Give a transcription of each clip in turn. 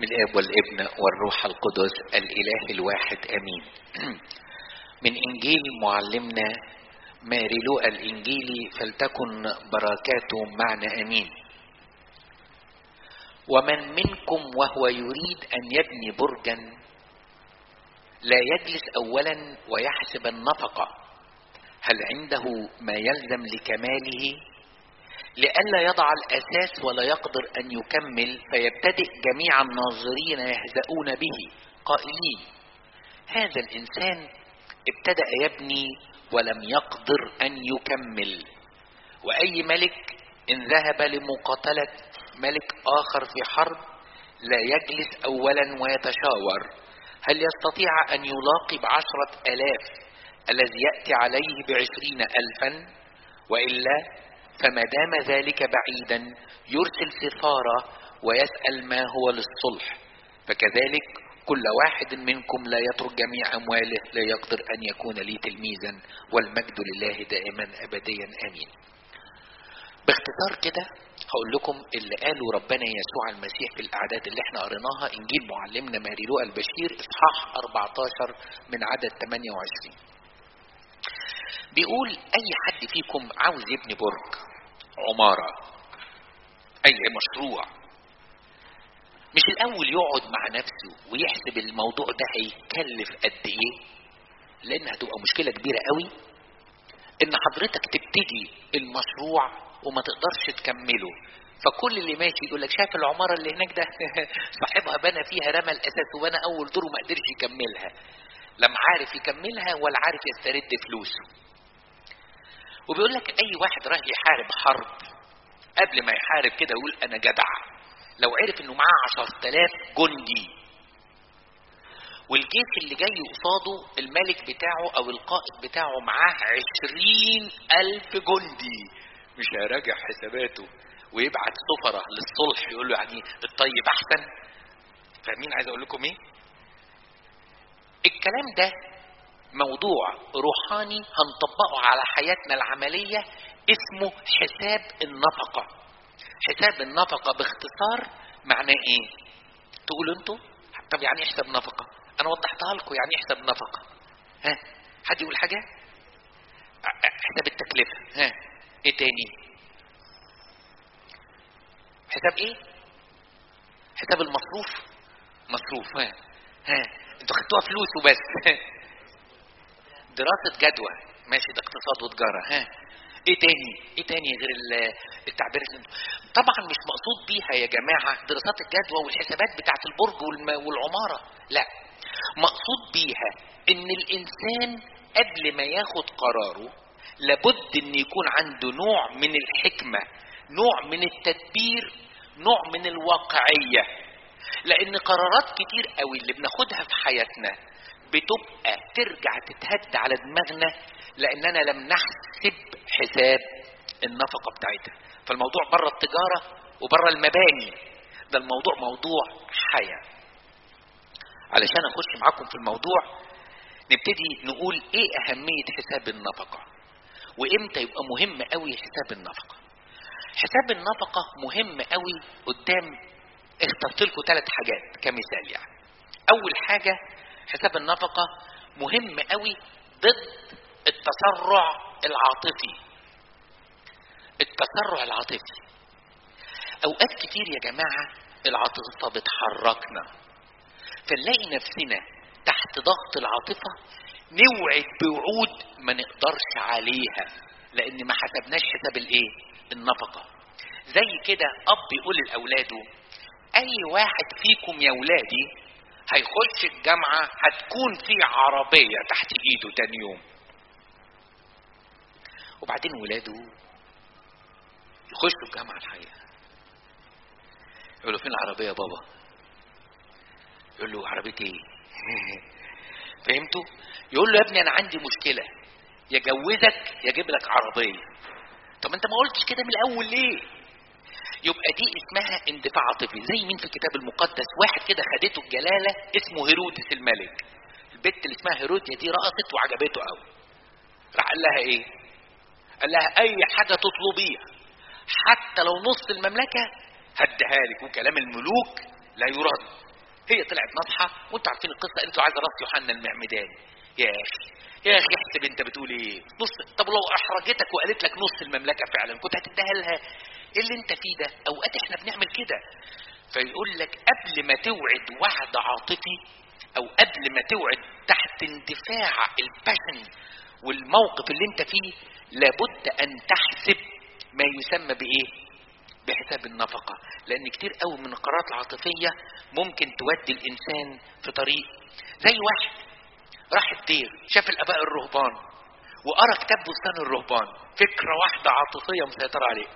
باسم الاب والابن والروح القدس الاله الواحد امين. من انجيل معلمنا ماري لوقا الانجيلي، فلتكن بركاته معنا امين. ومن منكم وهو يريد ان يبني برجا لا يجلس اولا ويحسب النفقه هل عنده ما يلزم لكماله، لئلا يضع الأساس ولا يقدر أن يكمل فيبتدئ جميع الناظرين يهزؤون به قائلين هذا الإنسان ابتدأ يبني ولم يقدر أن يكمل. وأي ملك إن ذهب لمقاتلة ملك آخر في حرب لا يجلس أولا ويتشاور هل يستطيع أن يلاقي ب10,000 الذي يأتي عليه ب20,000، وإلا فما دام ذلك بعيدا يرسل سفارة ويسأل ما هو للصلح. فكذلك كل واحد منكم لا يترك جميع أمواله لا يقدر أن يكون لي تلميذا، والمجد لله دائما أبديا آمين. باختصار كده هقول لكم اللي قاله ربنا يسوع المسيح في الأعداد اللي احنا قريناها، إنجيل معلمنا ماري لوقا البشير إصحاح 14 من عدد 28. بيقول أي حد فيكم عاوز يبني برج، عمارة، أي مشروع، مش الأول يقعد مع نفسه ويحسب الموضوع ده هيكلف قد إيه؟ لأن هتبقى مشكلة كبيرة قوي إن حضرتك تبتدي المشروع وما تقدرش تكمله. فكل اللي ماشي يقول لك شايف العمارة اللي هناك ده صاحبها بنى فيها رمى الأساس وبنى أول دور وما قدرش يكملها، لم عارف يكملها ولا عارف يسترد فلوسه. وبيقول لك اي واحد راح يحارب حرب قبل ما يحارب كده يقول انا جدع. لو عرف انه معاه 10,000 جندي والجيش اللي جاي قصاده الملك بتاعه او القائد بتاعه معاه 20,000 جندي، مش هيراجع حساباته ويبعت سفرة للصلح يقول له يعني الطيب احسن. فاهمين عايز اقول لكم ايه؟ الكلام ده موضوع روحاني هنطبقه على حياتنا العملية اسمه حساب النفقة. حساب النفقة باختصار معناه ايه؟ تقولوا انتوا طب يعني ايه حساب نفقة؟ انا وضحتها لكم يعني ايه حساب نفقة. ها حد يقول حاجة؟ حساب التكلفة. ها ايه تاني؟ حساب ايه؟ حساب المصروف. مصروف. ها انتوا خدتوها فلوس وبس. دراسة جدوى، ماشي ده اقتصاد وتجارة. ها ايه تاني غير التعبير طبعا مش مقصود بيها يا جماعة دراسات الجدوى والحسابات بتاعت البرج والعمارة، لا، مقصود بيها ان الانسان قبل ما ياخد قراره لابد ان يكون عنده نوع من الحكمة، نوع من التدبير، نوع من الواقعية. لان قرارات كتير قوي اللي بناخدها في حياتنا بتبقى ترجع تتهد على دماغنا لاننا لم نحسب حساب النفقة بتاعتها. فالموضوع بره التجارة وبره المباني، ده الموضوع موضوع حياة. علشان اخش معاكم في الموضوع نبتدي نقول ايه اهمية حساب النفقة وامتى يبقى مهم قوي حساب النفقة. حساب النفقة مهم قوي قدام. اخترت لكم 3 حاجات كمثال. يعني اول حاجة حساب النفقة مهم قوي ضد التسرع العاطفي. التسرع العاطفي اوقات كتير يا جماعة العاطفة بتحركنا فنلاقي نفسنا تحت ضغط العاطفة نوعد بوعود ما نقدرش عليها لان ما حسبناش حساب الايه؟ النفقة. زي كده اب يقول لاولاده اي واحد فيكم يا ولادي هيخش الجامعة هتكون في عربية تحت ايده تاني يوم. وبعدين ولاده يخشوا الجامعة الحقيقة يقولوا فين العربية يا بابا؟ يقول له عربية ايه؟ فهمتوا؟ يقول له يا ابني انا عندي مشكلة، يجوزك يجيب لك عربية. طب انت ما قلتش كده من الاول ليه؟ يبقى دي اسمها اندفاع عاطفي. زي مين في الكتاب المقدس؟ واحد كده خدته الجلالة اسمه هيرودس الملك. البنت اللي اسمها هيروديا دي رقصت وعجبته قوي. راح قال لها ايه؟ قال لها اي حاجة تطلبيها حتى لو نص المملكة هديها لك، وكلام الملوك لا يرد. هي طلعت ناصحه، وانتوا عارفين القصه، انتوا عايزه راس يوحنا المعمداني. يا اخي احسب انت بتقول ايه؟ نص. طب لو احرجتك وقالت لك نص المملكه فعلا كنت هتديها لها؟ ايه اللي انت فيه ده؟ اوقات احنا بنعمل كده. فيقول لك قبل ما توعد وعد عاطفي، او قبل ما توعد تحت اندفاع الباشن والموقف اللي انت فيه، لابد ان تحسب ما يسمى بايه؟ بحساب النفقة. لان كتير قوي من القرارات العاطفية ممكن تودي الانسان في طريق. زي واحد راح الدير، شاف الاباء الرهبان وقرا كتاب بستان الرهبان، فكرة واحدة عاطفية مسيطرة عليه،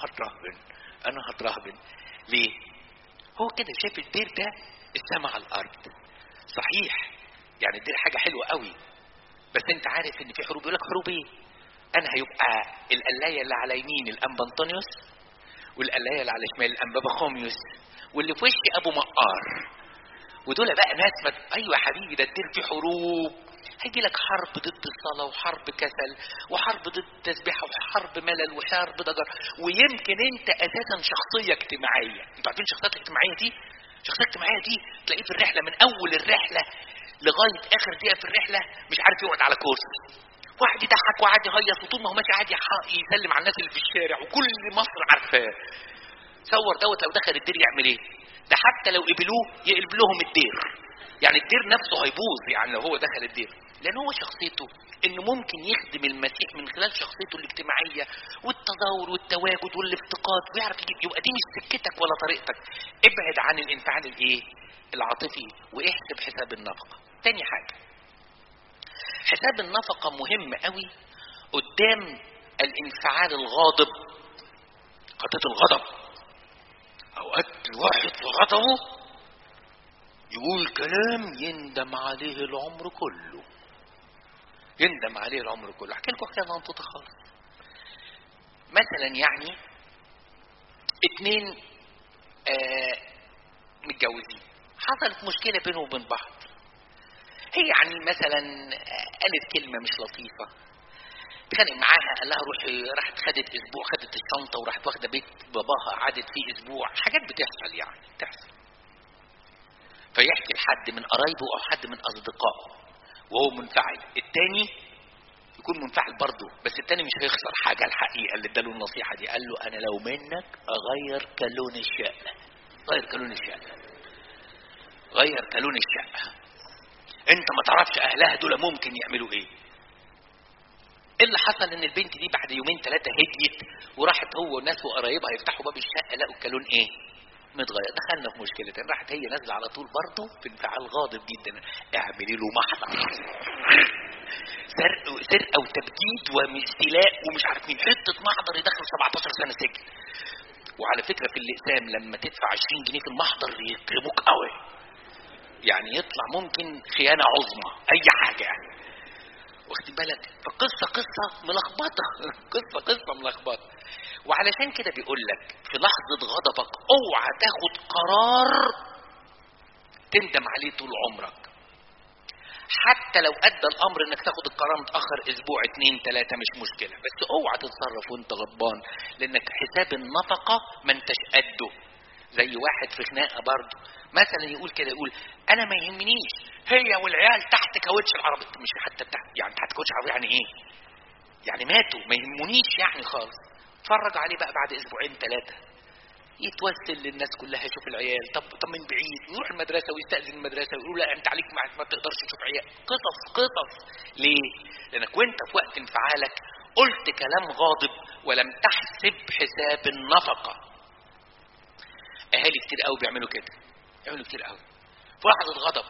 انا هترهبن. ليه؟ هو كده شايف الدير ده السماء على الارض. صحيح يعني الدير حاجة حلوة قوي، بس انت عارف ان في حروب. يقول لك حروب ايه؟ انا هيبقى القلاية اللي على يمين الانبا انطونيوس، والقلاية اللي على شمال الانبا بخوميوس، واللي في وشي ابو مقار. ودول بقى ناس ايوه يا حبيبي، ده الدير فيه حروب. هيجي لك حرب ضد الصلاة، وحرب كسل، وحرب ضد التسبيحة، وحرب ملل، وحرب ضجر. ويمكن انت اساسا شخصية اجتماعية. انتوا عارفين الشخصيات الاجتماعية دي؟ الشخصية الاجتماعية دي تلاقيه في الرحلة، من اول الرحلة لغاية اخر دقيقة في الرحلة مش عارف يقعد على كرسي. واحد يضحك وقاعد يهيص، وطول ما هو ماشي قاعد يسلم على الناس اللي في الشارع، وكل مصر عارفاه. تصور دوت لو دخل الدير يعمل ايه؟ ده حتى لو قبلوه يقلب لهم الدير، يعني الدير نفسه هيبوظ يعني لو هو دخل الدير. لان هو شخصيته انه ممكن يخدم المسيح من خلال شخصيته الاجتماعيه والتظاهر والتواجد والافتقاد، ويعرف يجيب. يبقى دي مش سكتك ولا طريقتك. ابعد عن الانفعال الايه؟ العاطفي، واحسب حساب النفقه. تاني حاجه، حساب النفقه مهم قوي قدام الانفعال الغاضب، قضيه الغضب. اوقات الواحد في غضبه يقول كلام يندم عليه العمر كله، يندم عليه العمر كله. احكي لكم حكايه منطقه خالص. مثلا يعني اتنين متجوزين، حصلت مشكله بينهم وبين بعض. هي يعني مثلا قالت كلمه مش لطيفه، اتخانق معاها، قال لها روحي، راحت خدت اسبوع، خدت الشنطه وراحت واخده بيت باباها، قعدت فيه اسبوع. حاجات بتحصل يعني بتحصل. فيحكي لحد من قرايبه او حد من اصدقائه وهو منفعل، التاني يكون منفعل برضه، بس التاني مش هيخسر حاجه. الحقيقه اللي اداله النصيحه دي قال له انا لو منك اغير كالون الشقه. غير كالون الشقه، غير كالون الشقه. انت ما تعرفش اهلها دول ممكن يعملوا ايه. اللي حصل ان البنت دي بعد يومين ثلاثه هديت، وراحت هو والناس وقرايبها يفتحوا باب الشقه، لقوا الكالون ايه؟ متغير. دخلنا في مشكلتين. راحت هي نازله على طول برضه في انفعال غاضب جدا، اعملي له محضر سرقه وتبديد واستيلاء ومش عارف مين، حته محضر يدخل 17 سنه سجن. وعلى فكره في الاقسام لما تدفع 20 جنيه في المحضر يكرموك قوي، يعني يطلع ممكن خيانه عظمى اي حاجه يعني. واخد بالك؟ فقصه ملخبطه قصه ملخبطه. وعلشان كده بيقول لك في لحظه غضبك اوعى تاخد قرار تندم عليه طول عمرك. حتى لو ادى الامر انك تاخد القرار متاخر اسبوع 2 3 مش مشكله، بس اوعى تتصرف وانت غضبان، لانك حساب النفقه ما انتش قده. زي واحد في خناقه برضه مثلا يقول كده، يقول انا ما يهمنيش هي والعيال تحت كاوتش العربيه. مش حتى يعني تحت كاوتش العربيه يعني ايه؟ يعني ماتوا، ما يهمنيش يعني خالص. اتفرج عليه بقى بعد اسبوعين 3 يتوسل للناس كلها، يشوف العيال. طب من بعيد يروح المدرسه ويستاذن المدرسه ويقولوا لا انت عليك ما تقدرش تشوف عيال. قصص. ليه؟ لانك وانت في وقت انفعالك قلت كلام غاضب ولم تحسب حساب النفقه. اهالي كتير قوي بيعملوا كده، بيعملوا كتير قوي في لحظه غضب.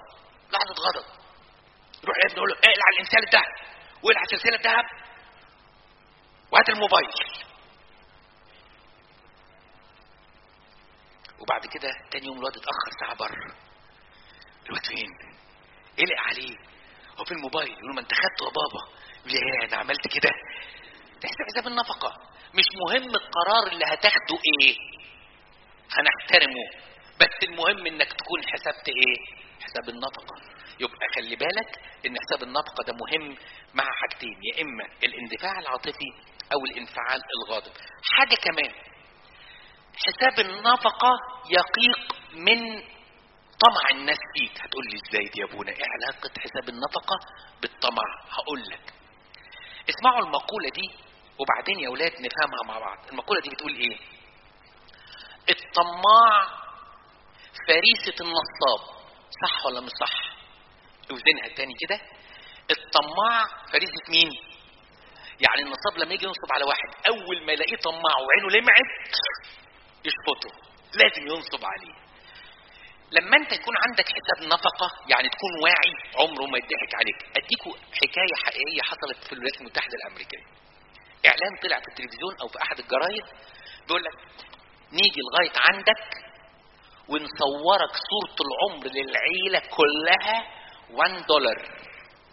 يروح الابن يقول له اقلع الانسان الذهب، واقلع سلسله الذهب، وهات الموبايل. وبعد كده تاني يوم الواد اتاخر ساعه بره، الواد فين؟ قلق عليه، هو في الموبايل. يقول له ما انت خدته يا بابا. يقول لي انا عملت كده. تحسب حساب النفقه. مش مهم القرار اللي هتاخده ايه، هنحترمه، بس المهم انك تكون حسبت ايه؟ حساب النفقه. يبقى خلي بالك ان حساب النفقه ده مهم مع حاجتين، يا اما الاندفاع العاطفي او الانفعال الغاضب. حاجه كمان، حساب النفقه يقيق من طمع الناس فيك. هتقول لي ازاي دي يا ابونا؟ ايه علاقة حساب النفقة بالطمع؟ هقول لك. اسمعوا المقولة دي وبعدين يا اولاد نفهمها مع بعض. المقولة دي بتقول ايه؟ الطماع فريسة النصاب. صح ولا مش صح؟ اوزنها تاني كده. الطماع فريسة مين؟ يعني النصاب لما يجي ينصب على واحد اول ما يلاقيه طماع وعينه لمعت يشفطه، لازم ينصب عليه. لما انت يكون عندك حساب نفقة يعني تكون واعي عمره ما يضحك عليك. اديكوا حكاية حقيقية حصلت في الولايات المتحدة الامريكية. اعلان طلع في التلفزيون او في احد الجرايد بيقول لك نيجي لغاية عندك ونصورك صورة العمر للعيلة كلها $1.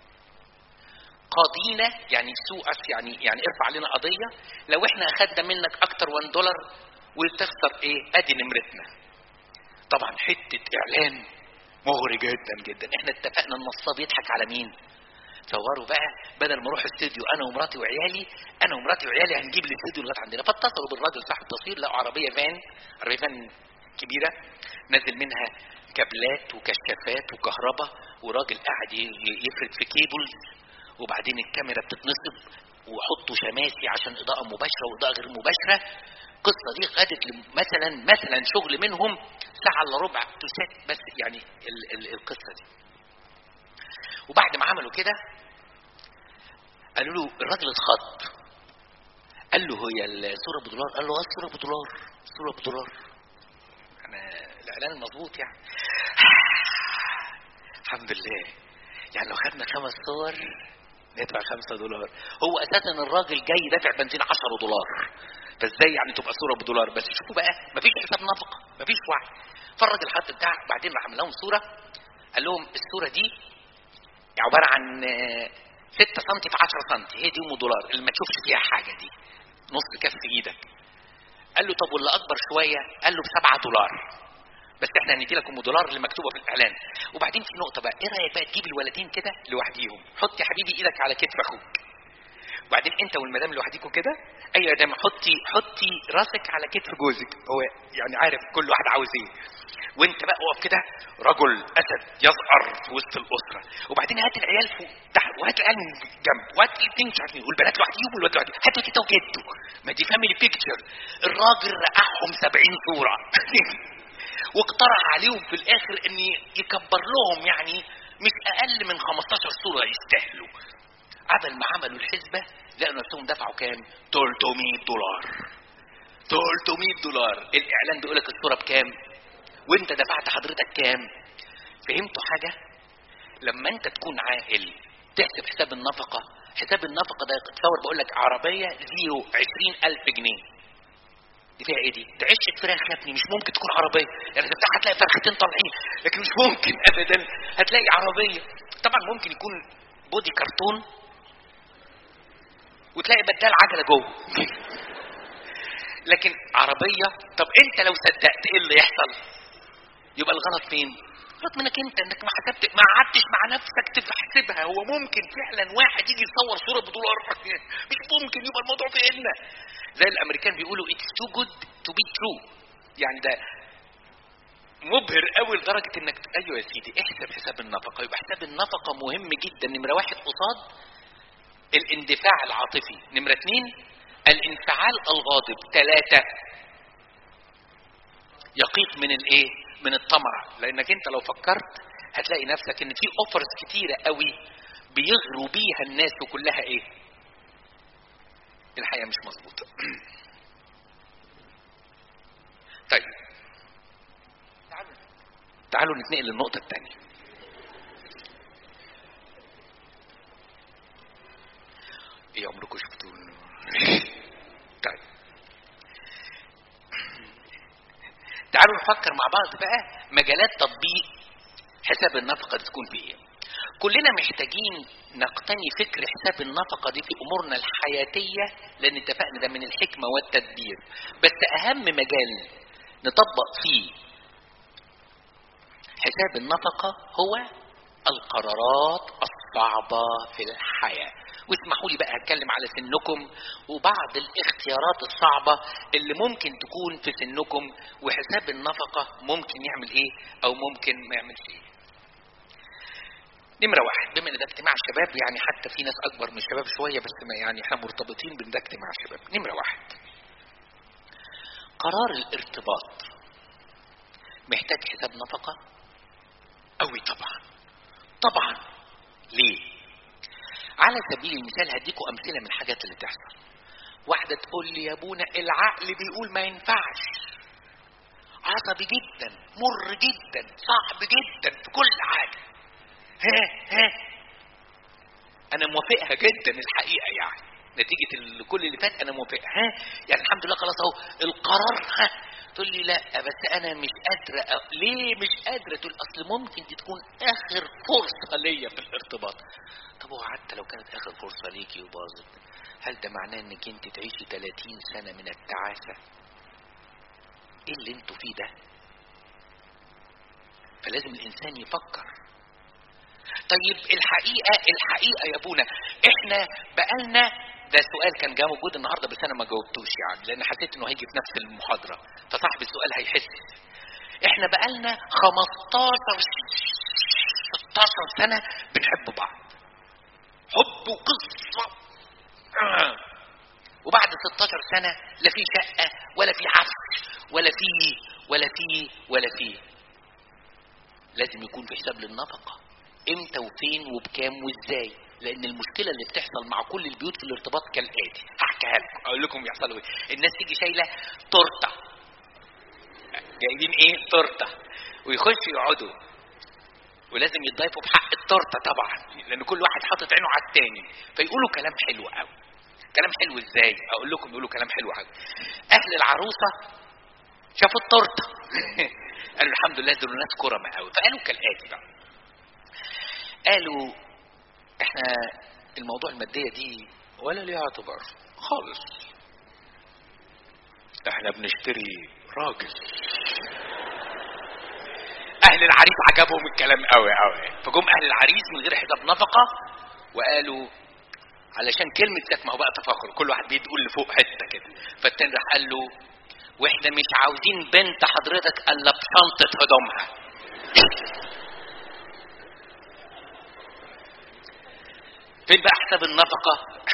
قاضينا يعني سوء يعني ارفع علينا قضية لو احنا اخدنا منك اكتر $1 وتخسر ايه؟ ادي نمرتنا. طبعا حتة اعلان مغري جدا جدا. احنا اتفقنا النصاب يضحك على مين؟ صوروا بقى بدل ما اروح استوديو انا ومراتي وعيالي هنجيب الاستوديو لغايه عندنا. فاتصلوا بالراجل صاحب التصوير، لقوا عربيه فان كبيره نازل منها كابلات وكشافات وكهرباء، وراجل قاعد يفرد في كيبلز، وبعدين الكاميرا بتتنصب ويحطوا شماسي عشان اضاءه مباشره واضاءه غير مباشره. القصه دي خدت مثلا شغل منهم ساعه الا ربع تسات بس يعني القصه دي. وبعد ما عملوا كده قالوا له الراجل اتخض، قال له هي الصوره $1؟ قال له الصوره $1. الصوره $1. انا الاعلان المظبوط يعني. الحمد لله. يعني لو خدنا 5 صور ندفع $5. هو اساسا الراجل جاي دافع بنزين $10، فازاي يعني تبقى صوره $1؟ بس شوفوا بقى مفيش حساب نفقه، مفيش وعي. فالراجل حط بتاع، بعدين راح عمل لهم صوره، قال لهم الصوره دي عباره عن 6 سم في 10 سم، هي دي $1 اللي ما تشوفش فيها حاجه، دي نص كف ايدك. قال له طب واللي اكبر شويه؟ قال له $7، بس احنا هندي لكم $1 اللي مكتوبه في الاعلان. وبعدين في نقطه بقى، ايه رايك بقى تجيب الولدين كده لوحديهم، حط يا حبيبي ايدك على كتف اخوك، وبعدين انت والمدام لوحديكم كده، ايوه يا دام حطي راسك على كتف جوزك، هو يعني عارف كل واحد عاوز ايه، وانت بقى اقف كده رجل اسد يزأر في وسط الاسره، وبعدين هات العيال فوق تحت وهات العيال من جنب وهات الاثنين مش عارفين، والبنات لوحديهم والولاد لوحديهم، هاتوا تيتا وجدو، ما دي فاميلي بيكتشر. الراجل رقعهم 70 صوره واقترح عليهم في الاخر ان يكبر لهم يعني مش اقل من 15 صوره يستاهلوا. قبل ما عملوا الحسبه لقوا نفسهم دفعوا كام؟ $300. $300. الاعلان بيقول لك الصوره بكام وانت دفعت حضرتك كام؟ فهمتوا حاجه؟ لما انت تكون عاقل تحسب حساب النفقه. حساب النفقه ده تصور بقول لك عربيه زيرو 20,000 جنيه، دي فيها ايه؟ دي عشت فراخ يا ابني، مش ممكن تكون عربيه. يعني تفتح هتلاقي فرختين طالعين، لكن مش ممكن ابدا هتلاقي عربيه. طبعا ممكن يكون بودي كرتون وتلاقي بدال عجله جوه لكن عربيه. طب انت لو صدقت ايه اللي يحصل؟ يبقى الغلط فين؟ غلط منك انت، انك ما حسبت، ما قعدتش مع نفسك تحسبها. هو ممكن فعلا واحد يجي يصور صوره $1؟ مش ممكن. يبقى الموضوع في ايدنا. زي الامريكان بيقولوا it's too good to be true، يعني ده مبهر قوي لدرجه انك ايوه يا سيدي احسب حساب النفقه. يبقى حساب النفقه مهم جدا. نمره 1 قصاد الاندفاع العاطفي، نمره 2 الانفعال الغاضب، 3 يقيك من الايه؟ من الطمع. لانك انت لو فكرت هتلاقي نفسك ان في اوفرز كتيره قوي بيغروا بيها الناس وكلها ايه؟ الحقيقه مش مظبوطه. طيب تعالوا نتنقل للنقطه الثانيه. ايه عمركم شفتوا؟ طيب تعالوا نفكر مع بعض بقى مجالات تطبيق حساب النفقه تكون في ايه. كلنا محتاجين نقتني فكر حساب النفقه دي في امورنا الحياتيه، لان اتفقنا ده من الحكمه والتدبير. بس اهم مجال نطبق فيه حساب النفقه هو القرارات الصعبه في الحياه. واسمحوا لي بقى اتكلم على سنكم وبعض الاختيارات الصعبة اللي ممكن تكون في سنكم، وحساب النفقة ممكن يعمل ايه او ممكن ما يعملش ايه. نمرة واحد، بما ان ده اجتماع شباب يعني حتى في ناس اكبر من الشباب شوية، بس ما يعني احنا مرتبطين بان ده اجتماع شباب. نمرة واحد، قرار الارتباط محتاج حساب نفقة قوي طبعا طبعا. ليه؟ على سبيل المثال هديكم امثله من الحاجات اللي تحصل. واحده تقول لي يا ابونا العقل بيقول ما ينفعش، عصبي جدا، مر جدا، صعب جدا في كل حاجه. ها انا موافقها جدا الحقيقه، يعني نتيجه كل اللي فات انا موافقها. يعني الحمد لله خلاص اهو القرار. تقول لي لا بس انا مش قادره. ليه مش قادره؟ تقول اصل ممكن دي تكون اخر فرصه ليا في الارتباط. طب وحتى لو كانت اخر فرصه ليكي وباظت، هل ده معناه انك انت تعيشي 30 سنه من التعاسه؟ ايه اللي انتوا فيه ده؟ فلازم الانسان يفكر. طيب الحقيقه يا ابونا احنا بقالنا، ده سؤال كان جاي موجود النهارده بس انا ما جاوبتوش يعني لان حسيت انه هيجي في نفس المحاضره، فصاحب السؤال هيحس. احنا بقالنا 15 16 سنه بنحب بعض، حب وقصه. وبعد 16 سنه لا في شقه ولا في عفش ولا في لازم يكون في حساب للنفقه. امتى وفين وبكام وازاي؟ لان المشكله اللي بتحصل مع كل البيوت في الارتباط كالاتي، هحكيها لكم اقول لكم يحصلوا ايه. الناس تيجي شايله تورته، جايبين ايه تورته، ويخشوا يقعدوا ولازم يتضايفوا بحق التورته طبعا لان كل واحد حاطط عينه على الثاني، فيقولوا كلام حلو قوي. كلام حلو ازاي؟ اقول لكم يقولوا كلام حلو قوي. اهل العروسه شافوا التورته قالوا الحمد لله دول ناس كرمه قوي، فقالوا كالاتي بقى، قالوا احنا الموضوع الماديه دي ولا ليها اعتبار خالص، احنا بنشتري راجل. اهل العريس عجبهم الكلام قوي قوي، فجم اهل العريس من غير حساب نفقه وقالوا علشان كلمه جت، ما هو بقى تفاخر كل واحد بيقول لفوق حته كده، فالتاني راح قال له واحنا مش عاوزين بنت حضرتك الا بشنطه هدومها. فين بقى حساب النفقه؟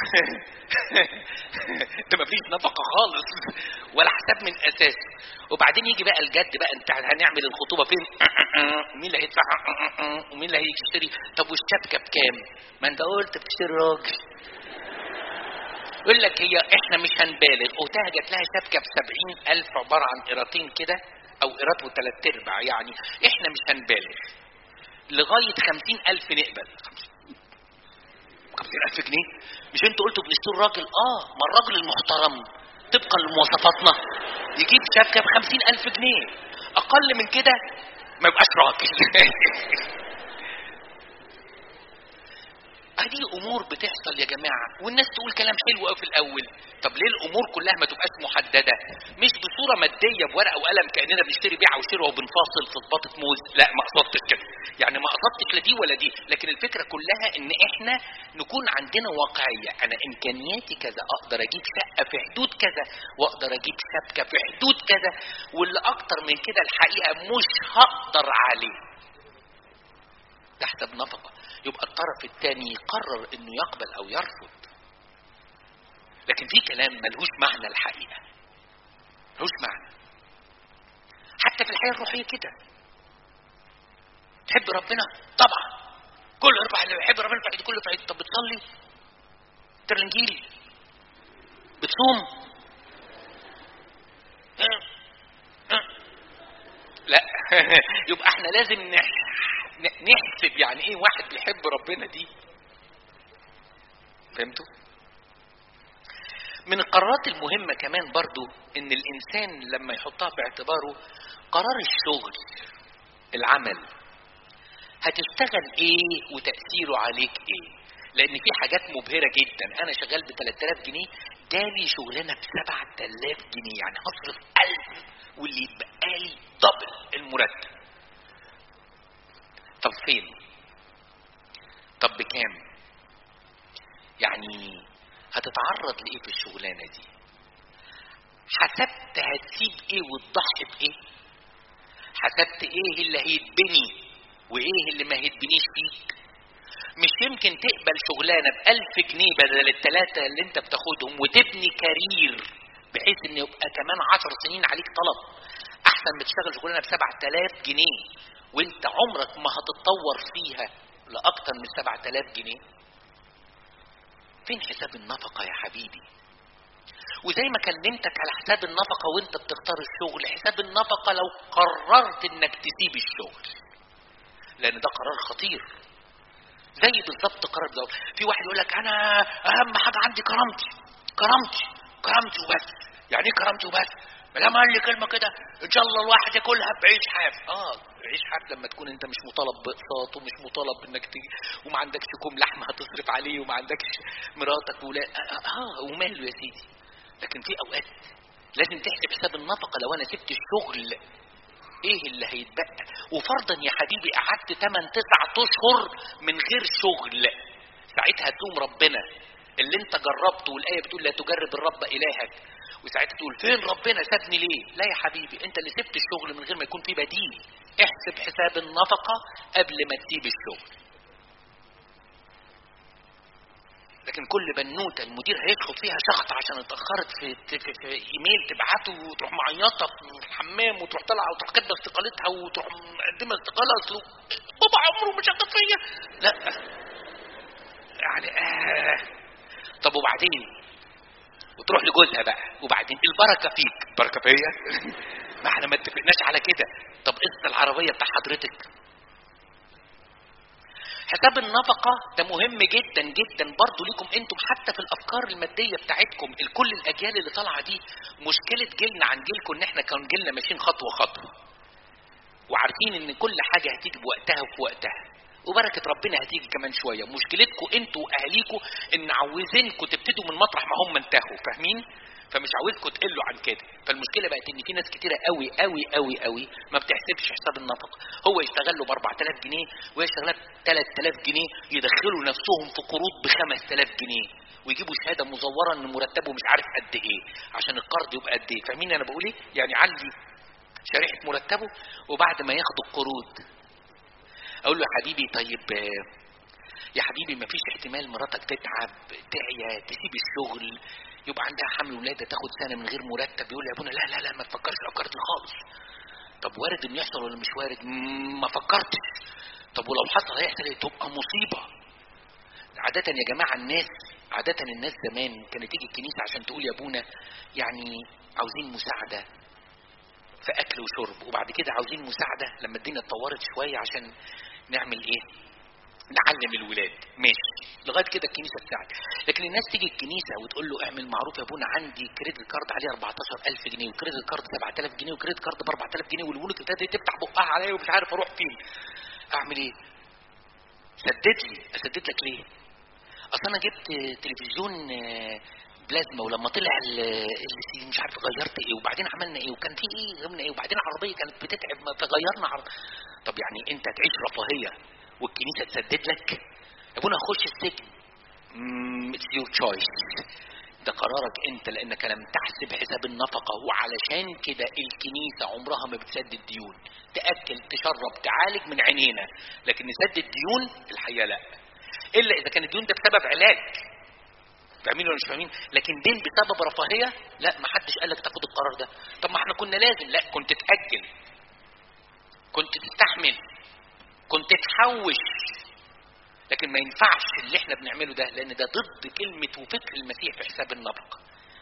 ده مفيش نفقه خالص ولا حساب من اساسه. وبعدين يجي بقى الجد بقى، انت هنعمل الخطوبه فين؟ مين اللي هيدفع؟ ومين اللي هيشتري؟ طب والشبكه بكام؟ ما انت قلت بتشتري راجل. يقول لك هي احنا مش هنبالغ، اختها جات لها شبكه ب70,000 عباره عن قيراطين كده او قيراط وثلاث ارباع، يعني احنا مش هنبالغ لغايه 50,000 نقبل. 50,000 جنيه؟ مش انتوا قلتوا بنشتري راجل؟ ما الراجل المحترم طبقا لمواصفاتنا يجيب شبكه ب50,000 جنيه، اقل من كده ما يبقاش راجل. هذه امور بتحصل يا جماعه، والناس تقول كلام حلو قوي في الاول. طب ليه الامور كلها ما تبقاش محدده؟ مش بصوره ماديه بورقه وقلم كاننا بنشتري بيعه وشراء وبنفاصل في صباطه موز، لا ما قصدتش كده، يعني ما قصدتش لا دي ولا دي، لكن الفكره كلها ان احنا نكون عندنا واقعيه. انا امكانياتي كذا، اقدر اجيب شقه في حدود كذا، واقدر اجيب شبكه في حدود كذا، واللي اكتر من كده الحقيقه مش هقدر عليه. ده حساب نفقه. يبقى الطرف الثاني يقرر انه يقبل او يرفض. لكن في كلام ملهوش معنى الحقيقه، ملهوش معنى. حتى في الحياه الروحيه كده، تحب ربنا طبعا كل اربع اللي بيحب ربنا في عيد كله في عيد. طب بتصلي؟ تقرا الانجيل؟ بتصوم؟ لا. يبقى احنا لازم نحسب يعني ايه واحد بيحب ربنا دي. فهمتوا؟ من القرارات المهمة كمان برضو ان الانسان لما يحطها في اعتباره قرار الشغل، العمل، هتشتغل ايه وتأثيره عليك ايه. لان في حاجات مبهرة جدا. انا شغال ب3000 جنيه جالي شغلانة ب7,000 جنيه، يعني هصرف 1000 واللي يتبقى لي دبل المرتب. طب فين؟ طب بكام؟ يعني هتتعرض لايه في الشغلانه دي؟ حسبت هتسيب ايه وتضحي بايه؟ حسبت ايه اللي هيتبني وايه اللي ما هيتبنيش فيك؟ مش يمكن تقبل شغلانه ب1000 جنيه بدل ال3 اللي انت بتاخدهم وتبني كارير بحيث ان يبقى كمان 10 سنين عليك طلب، احسن ما تشتغل شغلانه ب7000 جنيه وانت عمرك ما هتتطور فيها لاكتر من 7000 جنيه. فين حساب النفقه يا حبيبي؟ وزي ما كلمتك على حساب النفقه وانت بتختار الشغل، حساب النفقه لو قررت انك تسيب الشغل، لان ده قرار خطير. زي بالظبط قرار ده. في واحد يقول لك انا اهم حاجه عندي كرامتي كرامتي وبس. يعني ايه كرامتي وبس؟ ما لما قال لي كلمه كده ان شاء الله الواحد ياكلها بعيش حاف. عيش حاف لما تكون انت مش مطالب باقساط ومش مطالب انك تيجي وما عندكش كوم لحمه هتصرف عليه وما عندكش مراتك ولا وماله يا سيدي. لكن في اوقات لازم تحسب حساب النفقه. لو انا سبت الشغل ايه اللي هيتبقى؟ وفرضا يا حبيبي قعدت 8-9 اشهر من غير شغل، ساعتها تلوم ربنا اللي انت جربته، والايه بتقول لا تجرب الرب الهك، وساعتها تقول فين ربنا سابني ليه؟ لا يا حبيبي، انت اللي سبت الشغل من غير ما يكون في بديل. احسب حساب النفقه قبل ما تسيب الشغل. لكن كل بنوته المدير هيدخل فيها شخط عشان اتاخرت في ايميل تبعته وتروح معيطه في الحمام وتروح طالعه وتروح كاتبه استقالتها وتروح مقدمه استقاله بابا عمره مش هياخد فيا. لا يعني طب وبعدين؟ وتروح لجوزها بقى وبعدين البركه فيك بركه فيا. ما احنا ما اتفقناش على كده. طب قصه العربيه بتاع حضرتك. حساب النفقة ده مهم جدا جدا برضو ليكم انتم، حتى في الافكار المادية بتاعتكم. الكل الاجيال اللي طالعة دي مشكلة جيلنا عن جيلكم ان احنا كان جيلنا ماشيين خطوة خطوة وعارفين ان كل حاجة هتيجي بوقتها وفي وقتها وبركة ربنا هتيجي كمان شوية. مشكلتكم انتوا واهاليكم ان عاوزينكم تبتدوا من مطرح ما هم انتهوا، فاهمين؟ فمش عاوزكم تقلوا عن كده. فالمشكله بقت ان في ناس كتيره قوي قوي قوي قوي ما بتحسبش حساب النفقه. هو يشتغل له ب 4000 جنيه وهي شغاله ب 3000 جنيه، يدخلوا نفسهم في قروض ب 5000 جنيه ويجيبوا شهاده مزوره ان مرتبه مش عارف قد ايه عشان القرض يبقى قد ايه. فاهمين انا بقول ايه؟ يعني علي شريحه مرتبه وبعد ما ياخد القروض اقول له يا حبيبي طيب يا حبيبي ما فيش احتمال مراتك تتعب تعيا تسيب الشغل يبقى عندها حمل ولاده تاخد سنه من غير مرتب؟ يقول لي يا ابونا لا لا لا ما تفكرش الافكار دي خالص. طب وارد ان يحصل ولا مش وارد؟ ما فكرتش. طب ولو حصل هيحصل ايه؟ تبقى مصيبه. عاده يا جماعه الناس زمان كانت تيجي الكنيسه عشان تقول يا ابونا يعني عاوزين مساعده في اكل وشرب، وبعد كده عاوزين مساعده لما الدنيا اتطورت شويه عشان نعمل ايه؟ نعلم الولاد. ماشي لغايه كده الكنيسه تساعد. لكن الناس تيجي الكنيسه وتقول له اعمل معروف يا ابونا عندي كريدت كارد عليه 14000 جنيه وكريدت كارد 7000 جنيه وكريدت كارد ب 4000 جنيه والولد ابتدت تفتح بقها عليا ومش عارف اروح فين. اعمل ايه؟ سدد لي. اسدد لك ليه؟ اصل انا جبت تلفزيون بلازما ولما طلع اللي مش عارف غيرت ايه وبعدين عملنا ايه وكان في ايه غمنا ايه وبعدين عربيه كانت بتتعب ما فغيرنا طب يعني انت تعيش رفاهيه والكنيسه تسدد لك؟ يا ابونا خش السجن. اتس يور تشويس، ده قرارك انت لانك لم تحسب حساب النفقه. وعلشان كده الكنيسه عمرها ما بتسدد ديون. تاكل تشرب تعالج من عينينا، لكن نسدد ديون الحقيقه لا، الا اذا كان الديون ده بسبب علاج. فاهمين ولا مش فاهمين؟ لكن دين بسبب رفاهيه لا، ما حدش قال لك تاخد القرار ده. طب ما احنا كنا لازم. لا، كنت تاجل، كنت تستحمل، كنت تحوش. لكن ما ينفعش اللي احنا بنعمله ده، لان ده ضد كلمه وفكر المسيح في حساب النفقه.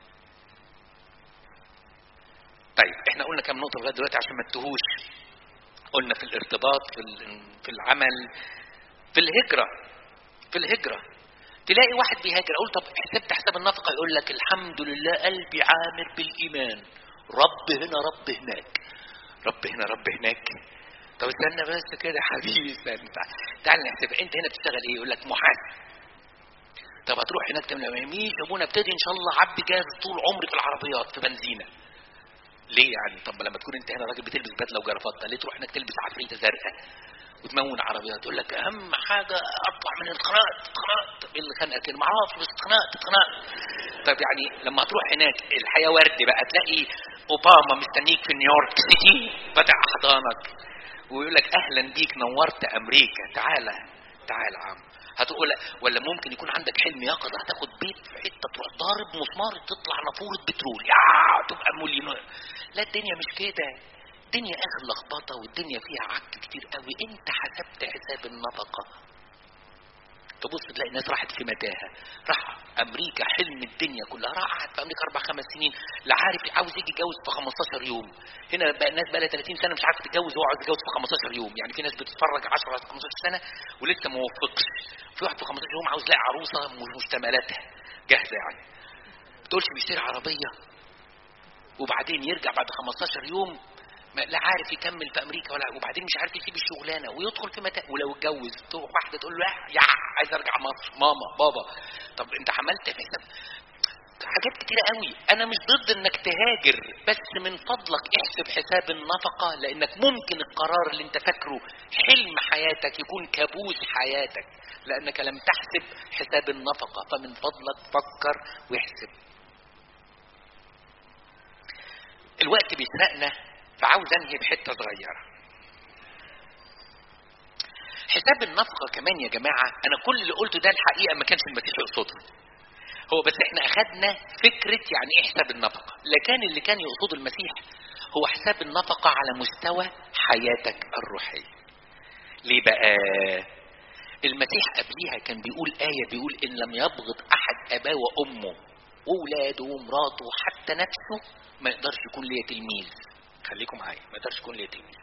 طيب احنا قلنا كم نقطه لغايه دلوقتي عشان ما تتوهوش. قلنا في الارتباط، في العمل، في الهجره. تلاقي واحد بيهاجر اقول طب حسبت حساب النفقه، يقول لك الحمد لله قلبي عامر بالايمان، رب هنا رب هناك، رب هنا رب هناك. طب استنى بس كده يا حبيبي، استنى تعال نحسب. انت هنا بتشتغل ايه؟ يقول لك محاسب. طب هتروح هناك تعمل ايه؟ مش ابونا ابتدي ان شاء الله عبد جاهز طول عمري في العربيات في بنزينه. ليه يعني؟ طب لما تكون انت هنا راجل بتلبس بدله وجرافطه، ليه تروح هناك تلبس عفريته زرقاء وتمون عربيات، تقول لك اهم حاجه اطلع من اتخنقت. ايه اللي خانقك؟ ما اعرفش بس اتخنقت. طب يعني لما تروح هناك الحياه ورد بقى، تلاقي اوباما مستنيك في نيويورك سيتي فتح احضانك ويقول لك اهلا بيك نورت امريكا، تعالى عم. هتقول ولا ممكن يكون عندك حلم يقظه هتاخد بيت في حته تروح ضارب مسمار تطلع نافوره بترول تبقى مليونير. لا الدنيا مش كده، الدنيا اخر لخبطه والدنيا فيها عك كتير قوي. انت حسبت حساب النفقه، تبص تلاقي الناس راحت في متاهه. راح امريكا حلم الدنيا كلها، راح قعد في امريكا 4-5 سنين، لا عارف عاوز يجي يتجوز في 15 يوم. هنا بقى الناس بقى لها 30 سنه مش عارفه تتجوز، وهو عاوز يتجوز في 15 يوم. يعني في ناس بتتفرج 10-15 سنه ولسه ما وفقش. في واحد في 15 يوم عاوز يلاقي عروسه مشتملاتها جاهزه، يعني ما تقولش بيشتري عربيه وبعدين يرجع بعد 15 يوم لا عارف يكمل في امريكا ولا، وبعدين مش عارف يسيب الشغلانه ويدخل في متاهه. ولو اتجوز تروح واحده تقول له يا عايز ارجع مصر ماما بابا. طب انت عملت حساب حاجات كتيره قوي. انا مش ضد انك تهاجر، بس من فضلك احسب حساب النفقه، لانك ممكن القرار اللي انت فاكره حلم حياتك يكون كابوس حياتك لانك لم تحسب حساب النفقه. فمن فضلك فكر واحسب. الوقت بيسرقنا، فعاوز انهي بحته صغيره. حساب النفقه كمان يا جماعه، انا كل اللي قلته ده الحقيقه ما كانش المسيح يقصده، هو بس احنا اخدنا فكره يعني ايه حساب النفقه. لكن اللي كان يقصده المسيح هو حساب النفقه على مستوى حياتك الروحيه. ليه بقى؟ المسيح قبليها كان بيقول آية، بيقول إن لم يبغض أحد أباه وأمه وولاده ومراته وحتى نفسه ما يقدرش يكون ليه تلميذ. خليكم معايا، ما يقدرش يكون ليه تلميذ.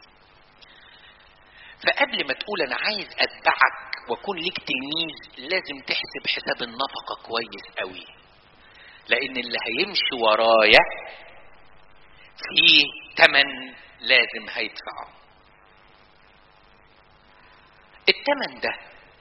فقبل ما تقول أنا عايز أتبعك وأكون ليك تلميذ لازم تحسب حساب النفقة كويس قوي، لأن اللي هيمشي ورايا فيه تمن لازم هيدفعه. التمن ده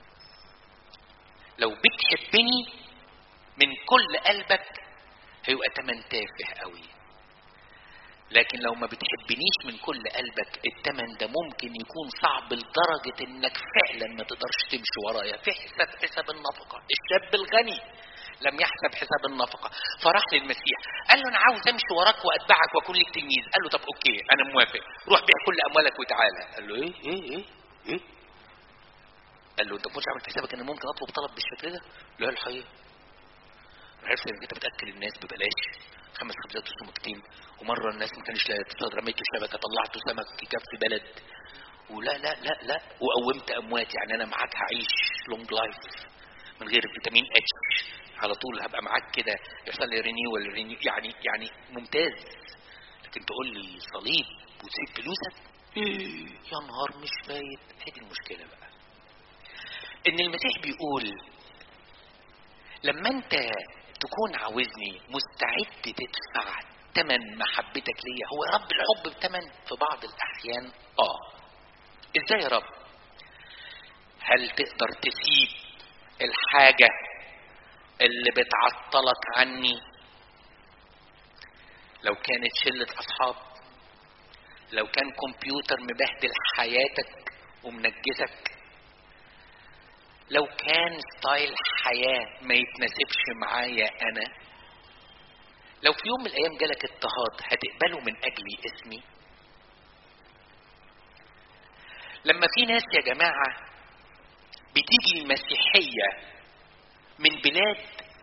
لو بتحبني من كل قلبك هيبقى تمن تافه قوي، لكن لو ما بتحبنيش من كل قلبك التمن ده ممكن يكون صعب لدرجة انك فعلا ما تقدرش تمشي ورايا. في حساب النفقة. الشاب الغني لم يحسب حساب النفقة، فراح للمسيح قال له انا عاوز امشي وراك واتبعك واكون لك تلميذ. قال له طب اوكي انا موافق، روح بيع كل اموالك وتعالى. قال له ايه؟ قال له انت ما كنتش عامل حسابك ان ممكن اطلب طلب بالشكل ده؟ لا الحقيقة عرفت انك انت بتاكل الناس ببلاش 5 خبزات وسمكتين، ومره الناس ما كانش لاقي تصاد رميت شبكه طلعت سمك يكفي بلد، ولا لا لا لا وقومت اموات. يعني انا معاك هعيش لونج لايف من غير فيتامين اتش، على طول هبقى معاك كده يحصل لي رينيو يعني ممتاز. لكن تقول لي صليب وتسيب فلوسك؟ يا نهار مش فايت. هذه المشكله بقى، ان المسيح بيقول لما انت تكون عاوزني مستعد تدفع ثمن محبتك ليا. هو يا رب الحب بثمن في بعض الاحيان؟ ازاي يا رب؟ هل تقدر تسيب الحاجة اللي بتعطلك عني؟ لو كانت شلة اصحاب، لو كان كمبيوتر مبهدل حياتك ومنجسك، لو كان ستايل حياة ما يتناسبش معايا انا، لو في يوم من الايام جالك اضطهاد هتقبله من اجلي اسمي؟ لما في ناس يا جماعة بتيجي المسيحية من بلاد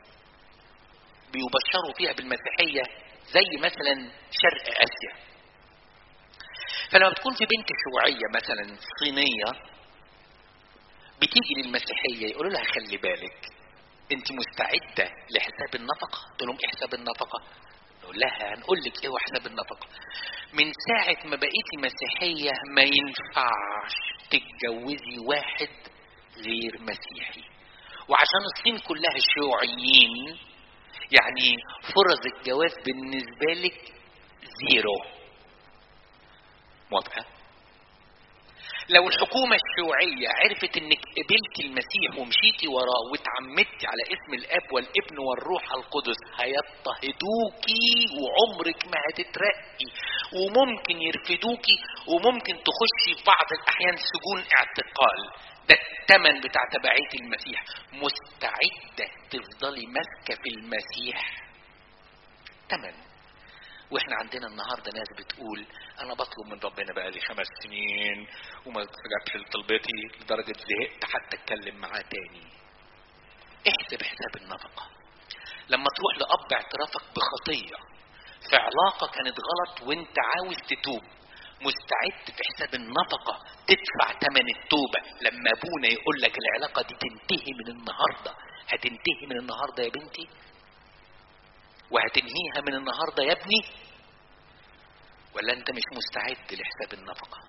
بيبشروا فيها بالمسيحية زي مثلا شرق اسيا، فلما بتكون في بنت شيوعية مثلا صينية بتيجي للمسيحية يقولوا لها خلي بالك انت مستعدة لحساب النفقة؟ تقول لهم ايه حساب النفقة؟ نقول لها هنقول لك ايه حساب النفقة. من ساعة ما بقيتي مسيحية ما ينفعش تتجوزي واحد غير مسيحي، وعشان الصين كلها شيوعيين يعني فرص الجواز بالنسبة لك 0. موافقة؟ لو الحكومة الشيوعية عرفت انك قبلت المسيح ومشيتي وراه واتعمدتي على اسم الاب والابن والروح القدس هيضطهدوكي وعمرك ما هتترقي، وممكن يرفدوكي، وممكن تخشي في بعض الأحيان سجون اعتقال. ده الثمن بتاع تبعية المسيح. مستعدة تفضلي ماسكة في المسيح؟ ثمن. واحنا عندنا النهارده ناس بتقول انا بطلب من ربنا بقالي 5 سنين وما استجابش لطلبتي لدرجه زهقت حتى اتكلم معاه تاني. احسب حساب النفقه. لما تروح لاب اعترافك بخطيه في علاقه كانت غلط وانت عاوز تتوب، مستعد في حساب النفقه تدفع ثمن التوبه. لما ابونا يقول لك العلاقه دي تنتهي من النهارده، هتنتهي من النهارده يا بنتي، وهتنهيها من النهارده يا ابني، ولا انت مش مستعد لحساب النفقه؟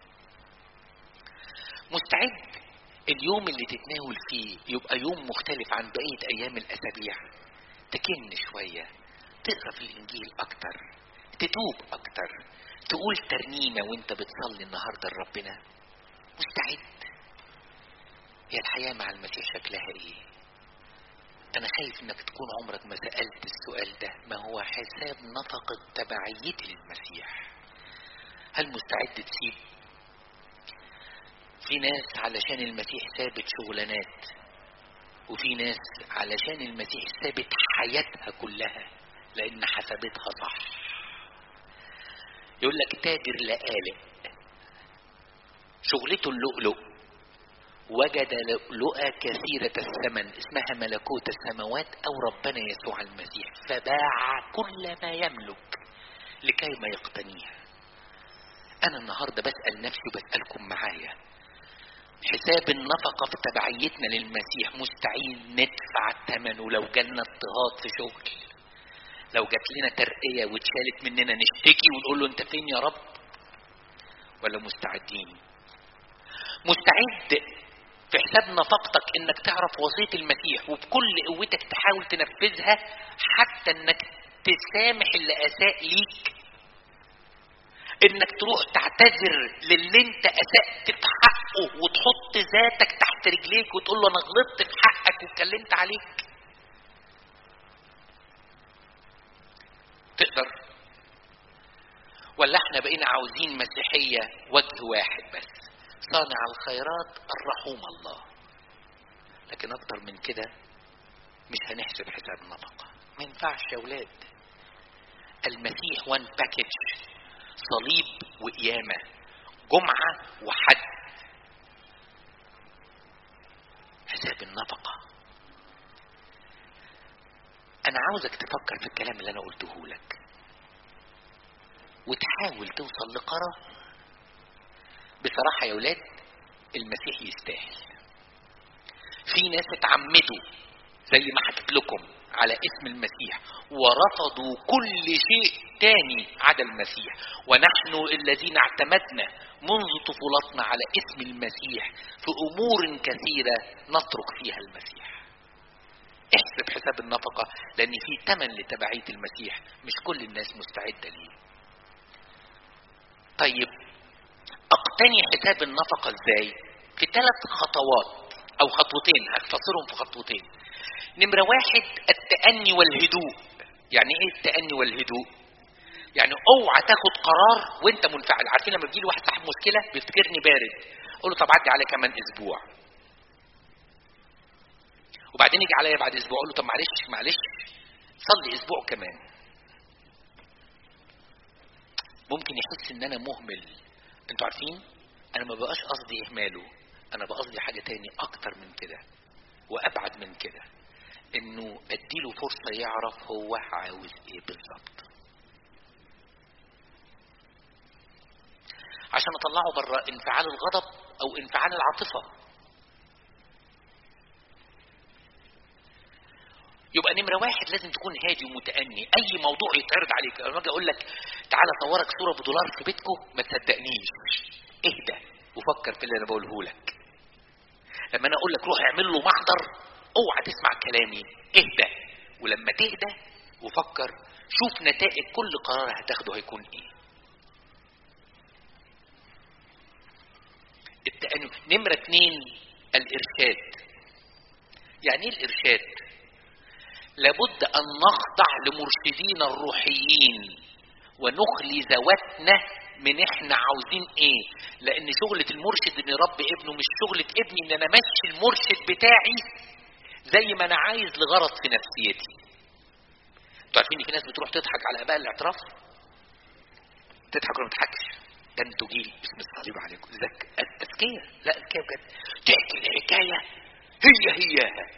مستعد اليوم اللي تتناول فيه يبقى يوم مختلف عن بقيه ايام الاسابيع، تكن شويه، تقرا في الانجيل اكتر، تتوب اكتر، تقول ترنيمه وانت بتصلي النهارده لربنا؟ مستعد؟ هي الحياه مع المسيح شكلها ايه؟ انا خايف انك تكون عمرك ما سألت السؤال ده. ما هو حساب نفقة تبعيتي للمسيح؟ هل مستعد تسيب؟ في ناس علشان المسيح سابت شغلانات، وفي ناس علشان المسيح سابت حياتها كلها لان حسبتها صح. يقول لك تاجر لآلئ شغلته اللؤلؤ وجد لؤلؤة كثيرة الثمن اسمها ملكوت السماوات أو ربنا يسوع المسيح، فباع كل ما يملك لكي ما يقتنيها. أنا النهاردة بسأل نفسي وبسألكم معايا، حساب النفقة في تبعيتنا للمسيح مستعين ندفع الثمن؟ ولو جالنا اضطهاد في شغل، لو جات لنا ترقية واتشالت مننا، نشتكي ونقول له انت فين يا رب؟ ولا مستعدين؟ مستعد في حساب نفقتك انك تعرف وصية المسيح وبكل قوتك تحاول تنفذها، حتى انك تسامح اللي اساء ليك، انك تروح تعتذر للي انت اسأت في حقه وتحط ذاتك تحت رجليك وتقول له انا غلطت في حقك واتكلمت عليك؟ تقدر؟ ولا احنا بقينا عاوزين مسيحية وجه واحد بس، صانع الخيرات الرحوم الله، لكن اكتر من كده مش هنحسب حساب النفقة. ما ينفعش يا ولاد. المسيح وان باكج، صليب وقيامة، جمعة وحد. حساب النفقة. انا عاوزك تفكر في الكلام اللي انا قلته لك وتحاول توصل لقرار. بصراحة يا ولاد المسيح يستاهل. في ناس اتعمدوا زي ما حكيت لكم على اسم المسيح ورفضوا كل شيء تاني عدا المسيح، ونحن الذين اعتمدنا منذ طفولتنا على اسم المسيح في امور كثيرة نترك فيها المسيح. احسب حساب النفقة، لان في ثمن لتبعية المسيح مش كل الناس مستعدة ليه. طيب اقتني حساب النفقة ازاي؟ في 3 خطوات او خطوتين، هختصرهم في خطوتين. نمرة 1 التأني والهدوء. يعني ايه التأني والهدوء؟ يعني اوعى تاخد قرار وانت منفعل. عارفين لما بيجي لي واحد صاحب مشكلة بيفتكرني بارد، اقول له طب عدي عليا كمان اسبوع، وبعدين يجي عليا بعد اسبوع اقول له طب معلش صلي اسبوع كمان. ممكن يحس ان انا مهمل. انتوا عارفين انا ما بقاش قصدي اهماله، انا بقصدي حاجة تاني اكتر من كده وابعد من كده، انه اديله فرصة يعرف هو عاوز ايه بالظبط عشان اطلعه بره انفعال الغضب او انفعال العاطفة. يبقى نمرة 1 لازم تكون هادي ومتأني. اي موضوع يتعرض عليك، لما اجي اقول لك تعالى صورك صورة بدولار في بيتكم ما تصدقنيش، اهدى وفكر في اللي انا بقوله لك. لما انا اقول لك روح اعمل له محضر، اوعى تسمع كلامي، اهدى. ولما تهدى وفكر شوف نتائج كل قرار هتاخده هيكون ايه. التأني. نمرة 2 الارشاد. يعني ايه الارشاد؟ لابد ان نخضع لمرشدين الروحيين ونخلي ذواتنا من احنا عاوزين ايه. لان شغلة المرشد ان يربي ابنه، مش شغلة ابني ان انا امشي المرشد بتاعي زي ما انا عايز لغرض في نفسيتي. انتوا عارفين ان في ناس بتروح تضحك على اباء الاعتراف؟ تضحك ولا ما تضحكش؟ ده انتوا جيل بسم الصليب عليكم التزكية. لا التزكية بجد، تحكي الحكاية هي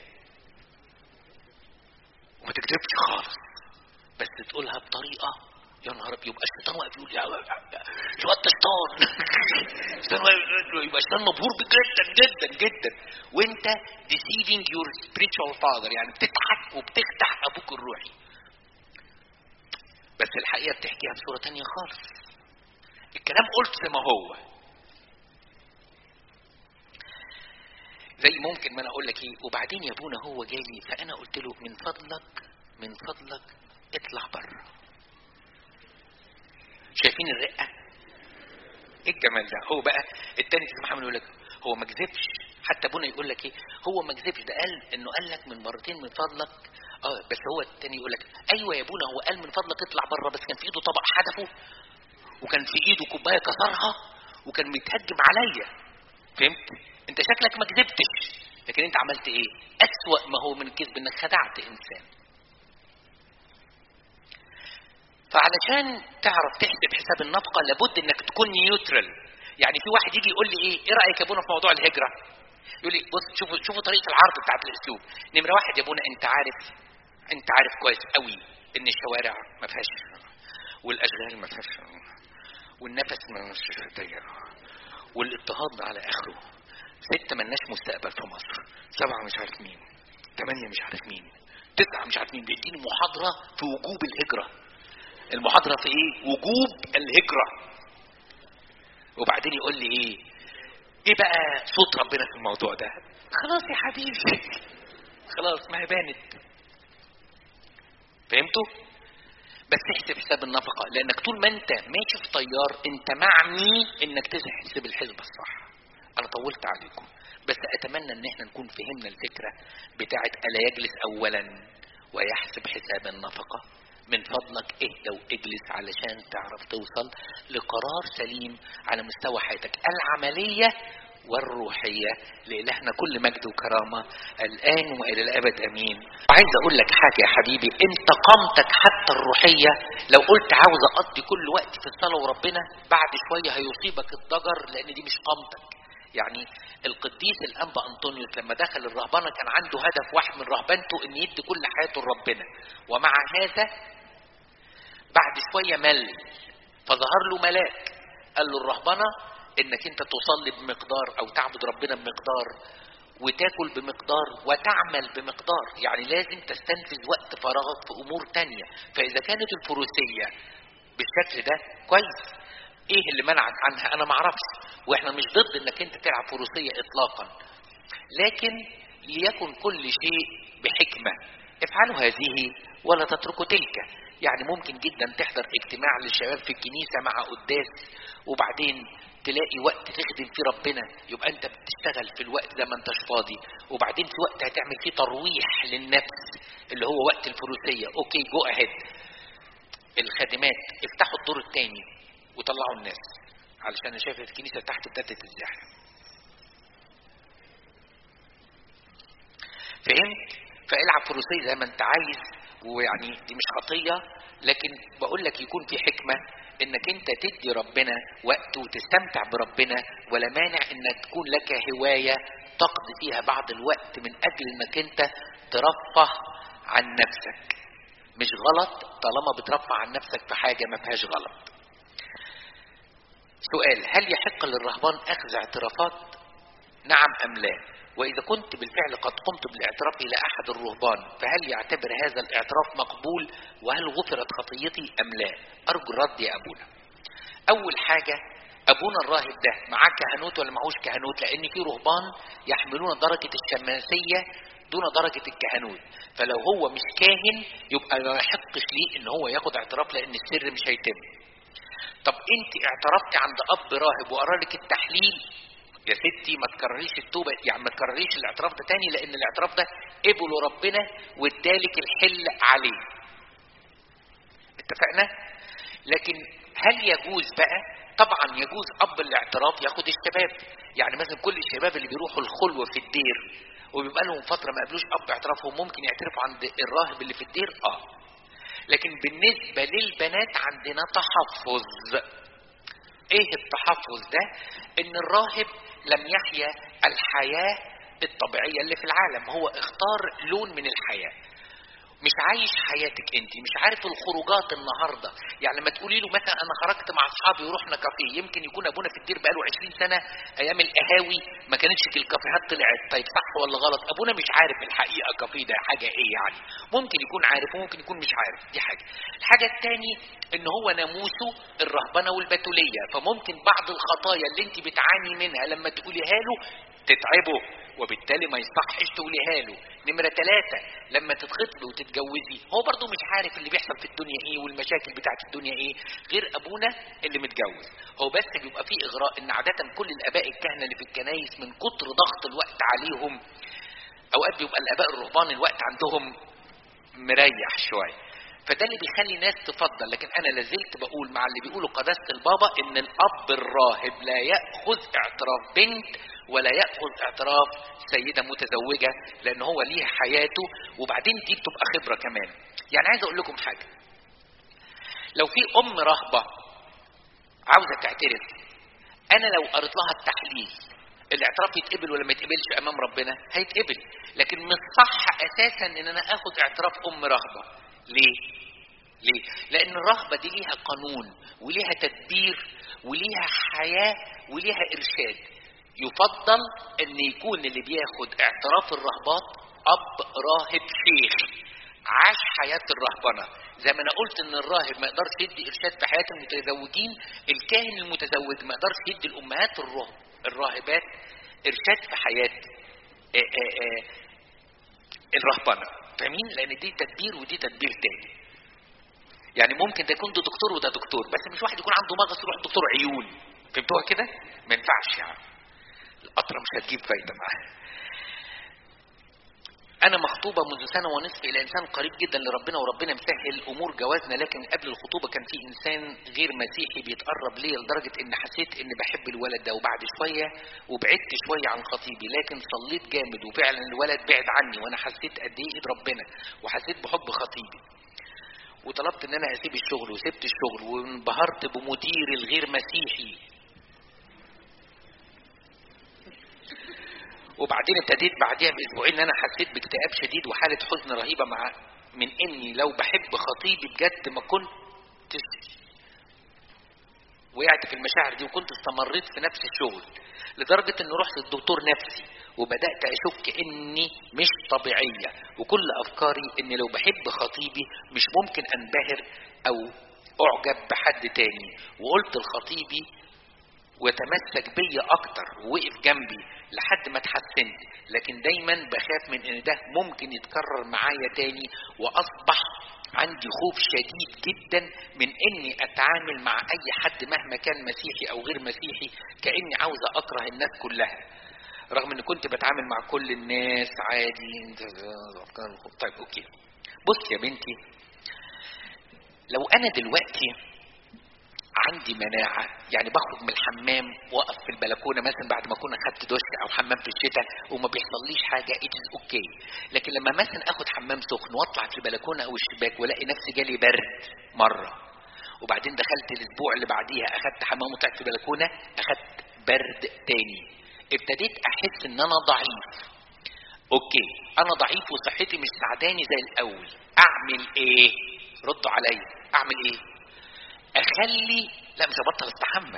وما تكذبش خالص، بس تقولها بطريقة يا نهار ابيض. يبقى الشيطان واقف يقول يا الواد ده شيطان، يبقى الشيطان مبهور جدا جدا جدا، وانت deceiving your spiritual father، يعني بتضحك وبتخدع ابوك الروحي، بس الحقيقة بتحكيها بصورة تانية خالص. الكلام قلت زي ما هو، زي ممكن ما انا اقول لك ايه وبعدين يا ابونا هو جالي فانا قلت له من فضلك اطلع بره. شايفين الرقه؟ ايه الجمال ده؟ هو بقى التاني تسمع يقول لك هو ما كذبش، حتى ابونا يقول لك ايه هو ما كذبش، ده قال لك من مرتين من فضلك. بس هو التاني يقول لك ايوه يا ابونا هو قال من فضلك اطلع بره، بس كان في ايده طبق حدفه وكان في ايده كوبايه كسرها وكان متهجم عليا. فهمت؟ انت شكلك ما كذبتش، لكن انت عملت ايه؟ اسوأ ما هو من الكذب انك خدعت انسان. فعلشان تعرف تحسب حساب النفقه لابد انك تكون نيوترال. يعني في واحد يجي يقول لي ايه رايك يا ابونا في موضوع الهجره؟ يقول لي بص شوفوا طريقه العرض بتاعت الاسلوب. نمره واحد يا ابونا انت عارف كويس قوي ان الشوارع ما فيهاش، والاشغال ما فيهاش، والنفس مش ضيق، والاضطهاد على اخره، 6 ملناش مستقبل في مصر، 7 مش عارف مين، 8 مش عارف مين، 9 مش عارف مين. بيديني محاضرة في وجوب الهجرة. المحاضرة في ايه؟ وجوب الهجرة. وبعدين يقول لي ايه بقى صوت ربنا في الموضوع ده؟ خلاص يا حبيبي خلاص ما هي بانت. فهمتوا؟ بس احسب حساب النفقة، لانك طول ما انت ماشي في طيار انت معمي انك تحسب الحسبة الصح. انا طولت عليكم، بس اتمنى ان احنا نكون فهمنا الفكرة بتاعت الا يجلس اولا ويحسب حساب النفقة. من فضلك اهدى واجلس علشان تعرف توصل لقرار سليم على مستوى حياتك العملية والروحية. لإلهنا كل مجد وكرامة الآن وإلى الأبد أمين. عايز أقول لك حاجة يا حبيبي، انت قامتك حتى الروحية لو قلت عاوز أقضي كل وقت في الصلاة وربنا، بعد شوية هيصيبك الضجر، لأن دي مش قامتك. يعني القديس الأنبا أنطونيوس لما دخل الرهبنة كان عنده هدف واحد من رهبنته ان يدي كل حياته لربنا، ومع هذا بعد شوية مل، فظهر له ملاك قال له الرهبنة انك انت تصلي بمقدار او تعبد ربنا بمقدار وتاكل بمقدار وتعمل بمقدار، يعني لازم تستنفذ وقت فراغك في امور تانية. فاذا كانت الفروسية بالشكل ده كويس، ايه اللي منعك عنها؟ انا معرفش، واحنا مش ضد انك انت تلعب فروسية اطلاقا، لكن ليكن كل شيء بحكمة. افعلوا هذه ولا تتركوا تلك. يعني ممكن جدا تحضر اجتماع للشباب في الكنيسة مع قداس وبعدين تلاقي وقت تخدم فيه ربنا، يبقى انت بتشتغل في الوقت ده ما انتش فاضي، وبعدين في وقت هتعمل فيه ترويح للنفس اللي هو وقت الفروسية. اوكي جو اهيد. الخادمات افتحوا الدور الثاني وطلعوا الناس، علشان انا شايف الكنيسة تحت ابتدت الزحمة. فهمت؟ فالعب فروسية زي ما انت عايز، ويعني دي مش خطية، لكن بقول لك يكون في حكمة انك انت تدي ربنا وقت وتستمتع بربنا، ولا مانع انك تكون لك هواية تقضي فيها بعض الوقت من اجل انك انت ترفه عن نفسك. مش غلط طالما بترفع عن نفسك في حاجة ما فيهاش غلط. سؤال: هل يحق للرهبان اخذ اعترافات؟ نعم ام لا؟ وإذا كنت بالفعل قد قمت بالاعتراف إلى أحد الرهبان، فهل يعتبر هذا الاعتراف مقبول؟ وهل غفرت خطيتي أم لا؟ أرجو الرد يا أبونا. أول حاجة، أبونا الراهب ده معاه كهنوت ولا معهوش كهنوت؟ لأن في رهبان يحملون درجة الشماسية دون درجة الكهنوت، فلو هو مش كاهن يبقى ما يحقش ليه إن هو ياخد اعتراف، لأن السر مش هيتم. طب أنت اعترفتي عند أب راهب وقرالك التحليل، يا ستي ما تكرريش التوبة، يعني ما تكرريش الاعتراف ده تاني، لان الاعتراف ده قبله ربنا وادالك الحل عليه. اتفقنا؟ لكن هل يجوز بقى؟ طبعا يجوز اب الاعتراف ياخد الشباب. يعني مثلا كل الشباب اللي بيروحوا الخلوه في الدير وبيبقى لهم فتره ما قابلوش اب اعترافهم ممكن يعترفوا عند الراهب اللي في الدير. لكن بالنسبه للبنات عندنا تحفظ. ايه التحفظ ده؟ ان الراهب لم يحيا الحياه الطبيعيه اللي في العالم، هو اختار لون من الحياه، مش عايش حياتك انت، مش عارف الخروجات النهارده. يعني لما تقولي له مثلا انا خرجت مع اصحابي ورحنا كافيه، يمكن يكون ابونا في الدير بقاله 20 سنه ايام القهاوي ما كانتش الكافيهات طلعت. طيب صح ولا غلط؟ ابونا مش عارف الحقيقه كافيه ده حاجه ايه يعني، ممكن يكون عارف وممكن يكون مش عارف. دي حاجه. الحاجه الثانيه ان هو ناموسه الرهبنه والبتوليه، فممكن بعض الخطايا اللي انت بتعاني منها لما تقوليها له تتعبه، وبالتالي ما يصحش تقوليها له. نمرة 3 لما تتخطبي وتتجوزي هو برضو مش عارف اللي بيحصل في الدنيا ايه والمشاكل بتاعت الدنيا ايه غير ابونا اللي متجوز. هو بس بيبقى فيه اغراء ان عادة كل الاباء الكهنة اللي في الكنايس من كتر ضغط الوقت عليهم اوقات بيبقى الاباء الرهبان الوقت عندهم مريح شوية، فده اللي بيخلي ناس تفضل. لكن انا لازلت بقول مع اللي بيقولوا قداسة البابا ان الاب الراهب لا يأخذ اعتراف بنت ولا يأخذ اعتراف سيدة متزوجة، لان هو ليه حياته، وبعدين دي بتبقى خبرة كمان. يعني عايز اقول لكم حاجة، لو في ام رهبة عاوزة تعترف، انا لو قريت لها التحليل الاعتراف يتقبل ولا ما يتقبلش امام ربنا؟ هيتقبل. لكن مش صح اساسا ان انا اخد اعتراف ام رهبة. ليه؟ لان الرهبة دي ليها قانون وليها تدبير وليها حياة وليها ارشاد. يفضل ان يكون اللي بياخد اعتراف الرهبات اب راهب شيخ عاش حياة الرهبنة. زي ما انا قلت ان الراهب ما يقدرش يدي ارشاد في حياة المتزوجين، الكاهن المتزوج ما يقدرش يدي الامهات الراهبات ارشاد في حياة الرهبنة. فاهمين؟ لان دي تدبير ودي تدبير تاني. يعني ممكن ده يكون ده دكتور وده دكتور، بس مش واحد يكون عنده مغص يروح دكتور عيون. فهمتوها كده؟ ما ينفعش يعني، القطرة مش هتجيب فايدة معاها. أنا مخطوبة منذ سنة ونصف إلى إنسان قريب جدا لربنا، وربنا مسهل أمور جوازنا، لكن قبل الخطوبة كان في إنسان غير مسيحي بيتقرب لي لدرجة إن حسيت إني بحب الولد ده، وبعد شوية وبعدت شوية عن خطيبي، لكن صليت جامد وفعلا الولد بعد عني، وأنا حسيت قد إيه إيد ربنا وحسيت بحب خطيبي، وطلبت إن أنا أسيب الشغل وسبت الشغل، وانبهرت بمديري الغير مسيحي. وبعدين ابتديت بعديها باسبوعين ان انا حسيت باكتئاب شديد وحاله حزن رهيبه من اني لو بحب خطيبي بجد ما كنت وقعت في المشاعر دي، وكنت استمريت في نفس الشغل لدرجه اني رحت للدكتور نفسي وبدات اشك اني مش طبيعيه، وكل افكاري اني لو بحب خطيبي مش ممكن انبهر او اعجب بحد تاني. وقلت لخطيبي وتمسك بيا اكتر ووقف جنبي لحد ما اتحسنت، لكن دايما بخاف من ان ده ممكن يتكرر معايا تاني، واصبح عندي خوف شديد جدا من اني اتعامل مع اي حد مهما كان مسيحي او غير مسيحي كاني عاوزه اكره الناس كلها، رغم ان كنت بتعامل مع كل الناس عادي. طيب اوكي، بص يا بنتي، لو انا دلوقتي عندي مناعة، يعني بخرج من الحمام واقف في البلكونة مثلا بعد ما اكون اخدت دش او حمام في الشتاء وما بيحصليش حاجة اوكي. لكن لما مثلا اخد حمام سخن واطلع في البلكونة او الشباك والاقي نفسي جالي برد مرة، وبعدين دخلت الاسبوع اللي بعديها اخدت حمام وطلعت في البلكونة اخدت برد تاني، ابتديت احس ان انا ضعيف. اوكي، انا ضعيف وصحتي مش ساعداني زي الاول، اعمل ايه؟ ردوا عليا، اعمل ايه؟ اخلي لا مش هبطل استحمى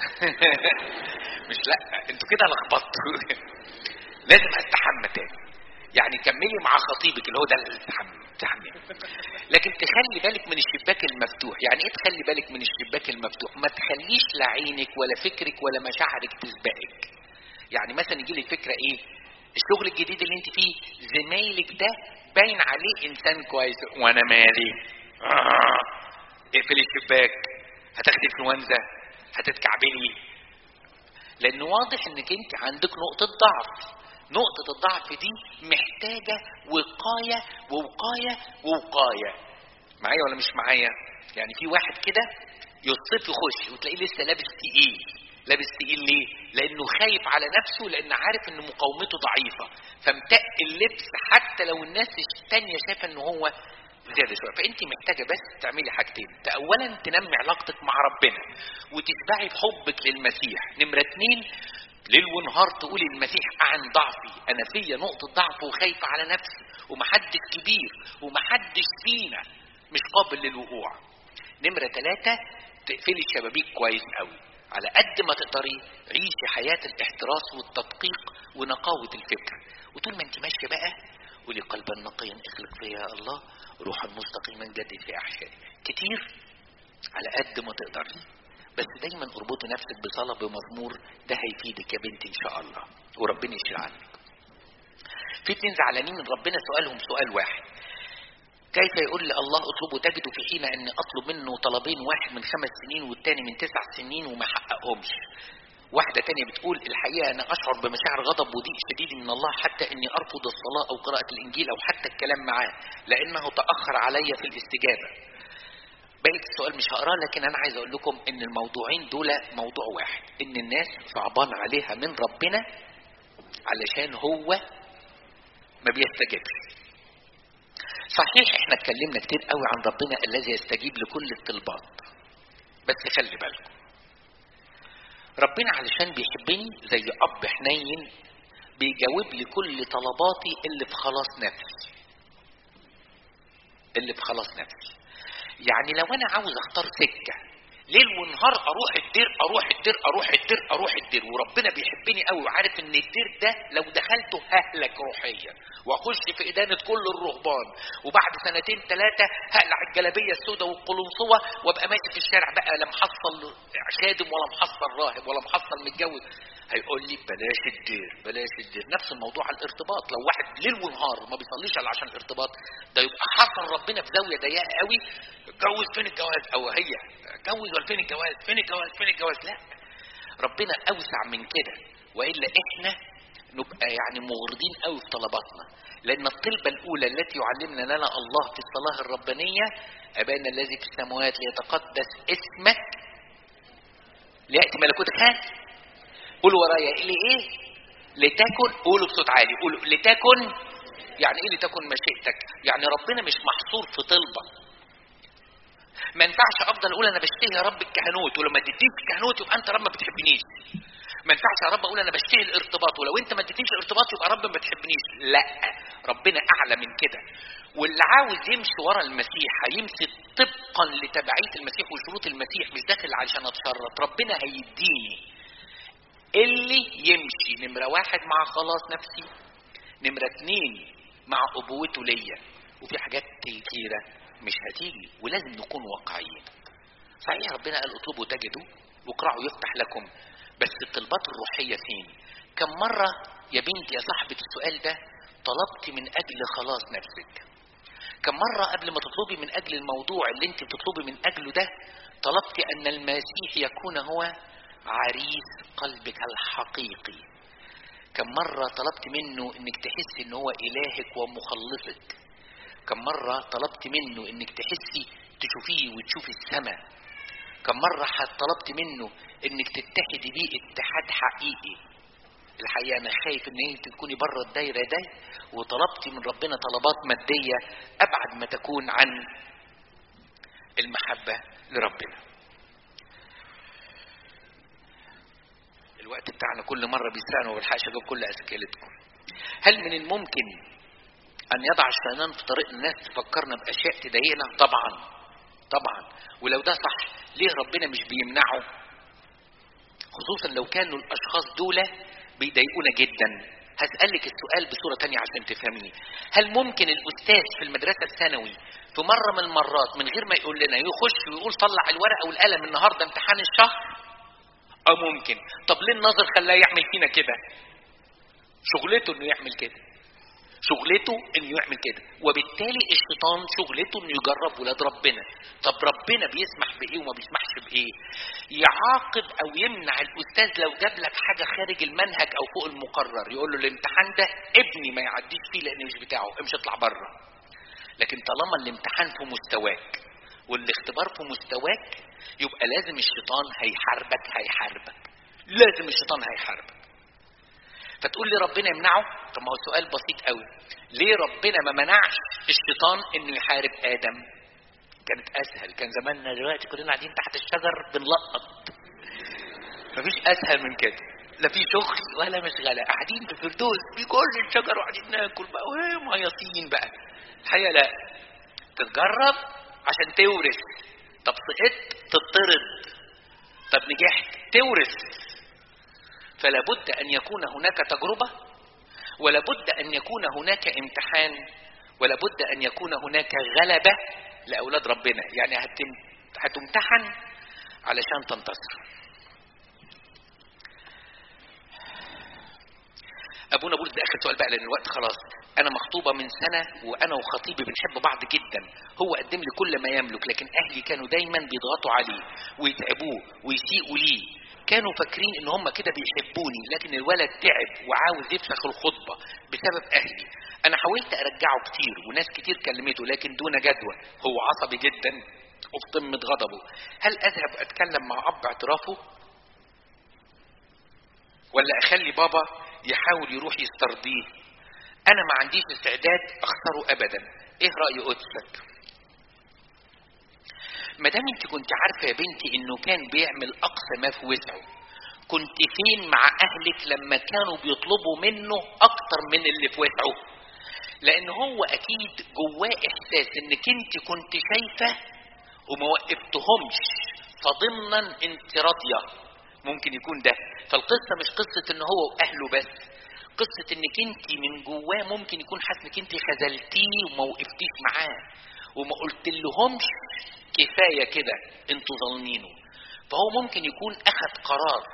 مش لا انتوا كده لخبطتوا لازم استحمى تاني. يعني كملي مع خطيبك اللي هو ده الاستحمى، لكن تخلي بالك من الشباك المفتوح. يعني ايه تخلي بالك من الشباك المفتوح؟ ما تخليش لا عينك ولا فكرك ولا مشاعرك تسبقك. يعني مثلا يجي لك فكره ايه؟ الشغل الجديد اللي انت فيه زمايلك ده باين عليه انسان كويس، وانا مالي اقفلي الشباك، هتاخدي انفلونزا، هتتكعبلي، لان واضح انك انت عندك نقطة ضعف. نقطة الضعف دي محتاجة وقاية ووقاية ووقاية. معايا ولا مش معايا؟ يعني في واحد كده يصف يخش وتلاقيه لسه لابس تقيل. لابس تقيل ليه؟ لانه خايف على نفسه، لان عارف ان مقاومته ضعيفه، فمتق اللبس حتى لو الناس التانية شايفه ان هو زياده شويه. فانت محتاجه بس تعملي حاجتين. اولا تنمي علاقتك مع ربنا وتشبعي بحبك للمسيح. نمره 2 ليل ونهار تقولي المسيح عن ضعفي، انا فيا نقطه ضعف وخايف على نفسي، ومحدش كبير ومحدش فينا مش قابل للوقوع. نمره 3 تقفلي الشبابيك كويس قوي. على قد ما تقدري عيشي حياه الاحتراس والتدقيق ونقاوه الفكر. وطول ما انت ماشيه بقى قولي قلبا نقيا اخلق فيا يا الله، روحا مستقيما جدد في احشائي. كتير على قد ما تقدري، بس دايما اربطي نفسك بصلاه بمزمور، ده هيفيدك يا بنتي ان شاء الله، وربنا يشيل عنك. في 2 زعلانين من ربنا سؤالهم سؤال واحد: كيف يقول لي الله اطلبوا تجدوا في حين ان اطلب منه طلبين، واحد من 5 سنين والتاني من 9 سنين وما حققهمش. واحدة تانية بتقول الحقيقة أنا أشعر بمشاعر غضب وضيق شديد من الله حتى أني أرفض الصلاة أو قراءة الإنجيل أو حتى الكلام معاه لأنه تأخر علي في الاستجابة. بقيت السؤال مش هقراه، لكن أنا عايز أقول لكم إن الموضوعين دول موضوع واحد، إن الناس صعبان عليها من ربنا علشان هو ما بيستجيبش. صحيح احنا اتكلمنا كتير قوي عن ربنا الذي يستجيب لكل الطلبات، بس خلي بالكم ربنا علشان بيحبني زي اب حنين بيجاوب لي كل طلباتي اللي في خلاص نفسي. اللي في خلاص نفسي يعني لو انا عاوز اختار سكه ليل ونهار اروح الدير اروح الدير اروح الدير اروح الدير، وربنا بيحبني قوي وعارف ان الدير ده لو دخلته ههلك روحيا واخش في ادانه كل الرهبان، وبعد 2 3 هقلع الجلابيه السوداء والقلنسوه وابقى ماشي في الشارع بقى لا محصل خادم ولا محصل راهب ولا محصل متجوز. هيقول لي بلاش الدير بلاش الدير. نفس الموضوع على الارتباط، لو واحد ليل ونهار ما بيصليش الا عشان الارتباط ده يبقى حصل ربنا في زاويه ضيقه قوي. اتجوز فين الجواز، او هي اتجوز ولا فين الجواز فين الجواز فين الجواز. لا، ربنا اوسع من كده، والا احنا نبقى يعني مغرضين قوي في طلباتنا. لان الطلبه الاولى التي يعلمنا لنا الله في الصلاه الربانيه: ابانا الذي في السماوات ليتقدس اسمك لياتي ملكوتك. هات قولوا ورايا ايه؟ لتكن. قولوا بصوت عالي، قولوا لتكن. يعني ايه لتكن مشيئتك؟ يعني ربنا مش محصور في طلبه. ما ينفعش افضل اقول انا بشتهي يا رب الكهنوت ولما اديتنيش الكهنوت يبقى انت رب ما بتحبنيش. ما ينفعش يا رب اقول انا بشتهي الارتباط ولو انت ما اديتنيش الارتباط يبقى رب ما بتحبنيش. لا، ربنا اعلى من كده. واللي عاوز يمشي ورا المسيح هيمشي طبقا لتبعيه المسيح وشروط المسيح، مش داخل عشان اتشرط. ربنا هيديني اللي يمشي نمرة 1 مع خلاص نفسي، نمرة 2 مع أبوته ليا، وفي حاجات كتيرة مش هتيجي ولازم نكون واقعيين. صحيح ربنا قال اطلبوا تجدوا واقرعوا يفتح لكم، بس الطلبات الروحية فين؟ كم مرة يا بنتي يا صاحبة السؤال ده طلبت من أجل خلاص نفسك؟ كم مرة قبل ما تطلبي من أجل الموضوع اللي انت بتطلبي من أجله ده طلبت أن المسيح يكون هو عريس قلبك الحقيقي؟ كم مرة طلبت منه انك تحسي ان هو الهك ومخلصك؟ كم مرة طلبت منه انك تحسي تشوفيه وتشوفي السماء؟ كم مرة طلبت منه انك تتحدي بيه اتحاد حقيقي؟ الحقيقة انا خايف ان انت تكوني بره الدايرة ده وطلبتي من ربنا طلبات مادية ابعد ما تكون عن المحبة لربنا. الوقت بتاعنا كل مرة بيسرقنا وما بلحقش اجاوب كل اسئلتكم. هل من الممكن ان يضع الشيطان في طريق الناس تفكرنا باشياء تضايقنا؟ طبعا. ولو ده صح ليه ربنا مش بيمنعه؟ خصوصا لو كانوا الاشخاص دول بيضايقونا جدا. هسألك السؤال بصورة تانية عشان تفهميه. هل ممكن الاستاذ في المدرسة الثانوي في مرة من المرات من غير ما يقول لنا يخش ويقول طلع الورقة والقلم النهاردة امتحان الشهر؟ ممكن. طب ليه الناظر خلاه يعمل فينا كده؟ شغلته انه يعمل كده، شغلته انه يعمل كده. وبالتالي الشيطان شغلته انه يجرب ولاد ربنا. طب ربنا بيسمح بايه وما بيسمحش بايه؟ يعاقب او يمنع الاستاذ لو جاب لك حاجه خارج المنهج او فوق المقرر، يقول له الامتحان ده ابني ما يعديش فيه لان مش بتاعه، امشي اطلع بره. لكن طالما الامتحان في مستواك والاختبار في مستواك، يبقى لازم الشيطان هيحاربك لازم الشيطان هيحاربك. فتقول لي ربنا يمنعه؟ طب ما هو سؤال بسيط قوي، ليه ربنا ما منعش الشيطان انه يحارب ادم؟ كانت اسهل، كان زماننا دلوقتي كلنا قاعدين تحت الشجر بنلقط. مفيش اسهل من كده، لا في شغل ولا مشغله، قاعدين في الفردوس في كل الشجر وقاعدين ناكل بقى وهي مهيصين بقى. الحقيقه لا، تتجرب عشان تورث. طب سقطت تطرد، طب نجحت تورث. فلا بد ان يكون هناك تجربه، ولا بد ان يكون هناك امتحان، ولا بد ان يكون هناك غلبه لاولاد ربنا. يعني هتمتحن علشان تنتصر. ابونا بولس، ده اخر سؤال بقى لان الوقت خلاص. انا مخطوبه من سنه وانا وخطيبي بنحب بعض جدا، هو قدم لي كل ما يملك، لكن اهلي كانوا دايما بيضغطوا عليه ويتعبوه ويسيئوا ليه. كانوا فاكرين ان هم كده بيحبوني، لكن الولد تعب وعاوز يفسخ الخطبه بسبب اهلي. انا حاولت ارجعه كتير وناس كتير كلمته لكن دون جدوى، هو عصبي جدا وفي قمه غضبه. هل اذهب اتكلم مع اب اعترافه، ولا اخلي بابا يحاول يروح يسترضيه؟ انا ما عنديش استعداد اخسره ابدا. ايه رأي قدسك؟ ما دام انت كنت عارفه يا بنتي انه كان بيعمل اقصى ما في وسعه، كنت فين مع اهلك لما كانوا بيطلبوا منه اكتر من اللي في وسعه؟ لان هو اكيد جواه احساس انك انت كنت شايفه وما وقفتهمش، فضمنا انت راضيه. ممكن يكون ده. فالقصه مش قصه ان هو واهله بس، قصه انك انت من جواه ممكن يكون حاسس انك انت خذلتيه وما وقفتيش معاه وما قلت لهمش كفايه كده انتوا ظالمينه. فهو ممكن يكون اخذ قرار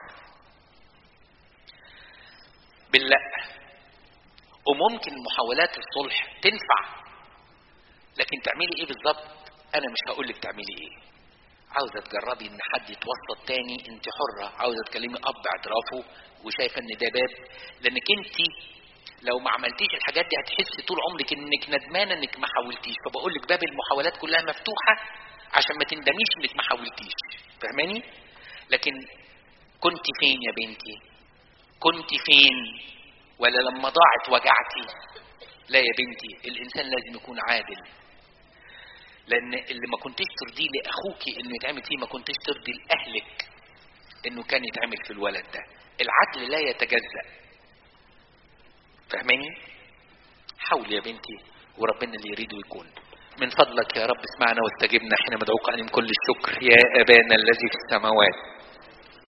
باللا، وممكن محاولات الصلح تنفع، لكن تعملي ايه بالظبط انا مش هقول لك تعملي ايه. عاوزه تجربي ان حد يتوسط تاني انت حره، عاوزه تكلمي اب اعترافه وشايفه ان ده باب، لانك انت لو ما عملتيش الحاجات دي هتحسي طول عمرك انك ندمانه انك ما حاولتيش. فبقول لك باب المحاولات كلها مفتوحه عشان ما تندميش انك ما حاولتيش. فاهماني؟ لكن كنت فين يا بنتي؟ كنت فين؟ ولا لما ضاعت وجعتي؟ لا يا بنتي، الانسان لازم يكون عادل، لان اللي ما كنتش ترضيه لاخوكي انه يتعمل فيه ما كنتش ترضي لاهلك انه كان يتعمل في الولد ده. العدل لا يتجزأ. فاهماني؟ حاول يا بنتي وربنا اللي يريده يكون. من فضلك يا رب اسمعنا واستجبنا حين ندعوك عليهم كل الشكر. يا ابانا الذي في السماوات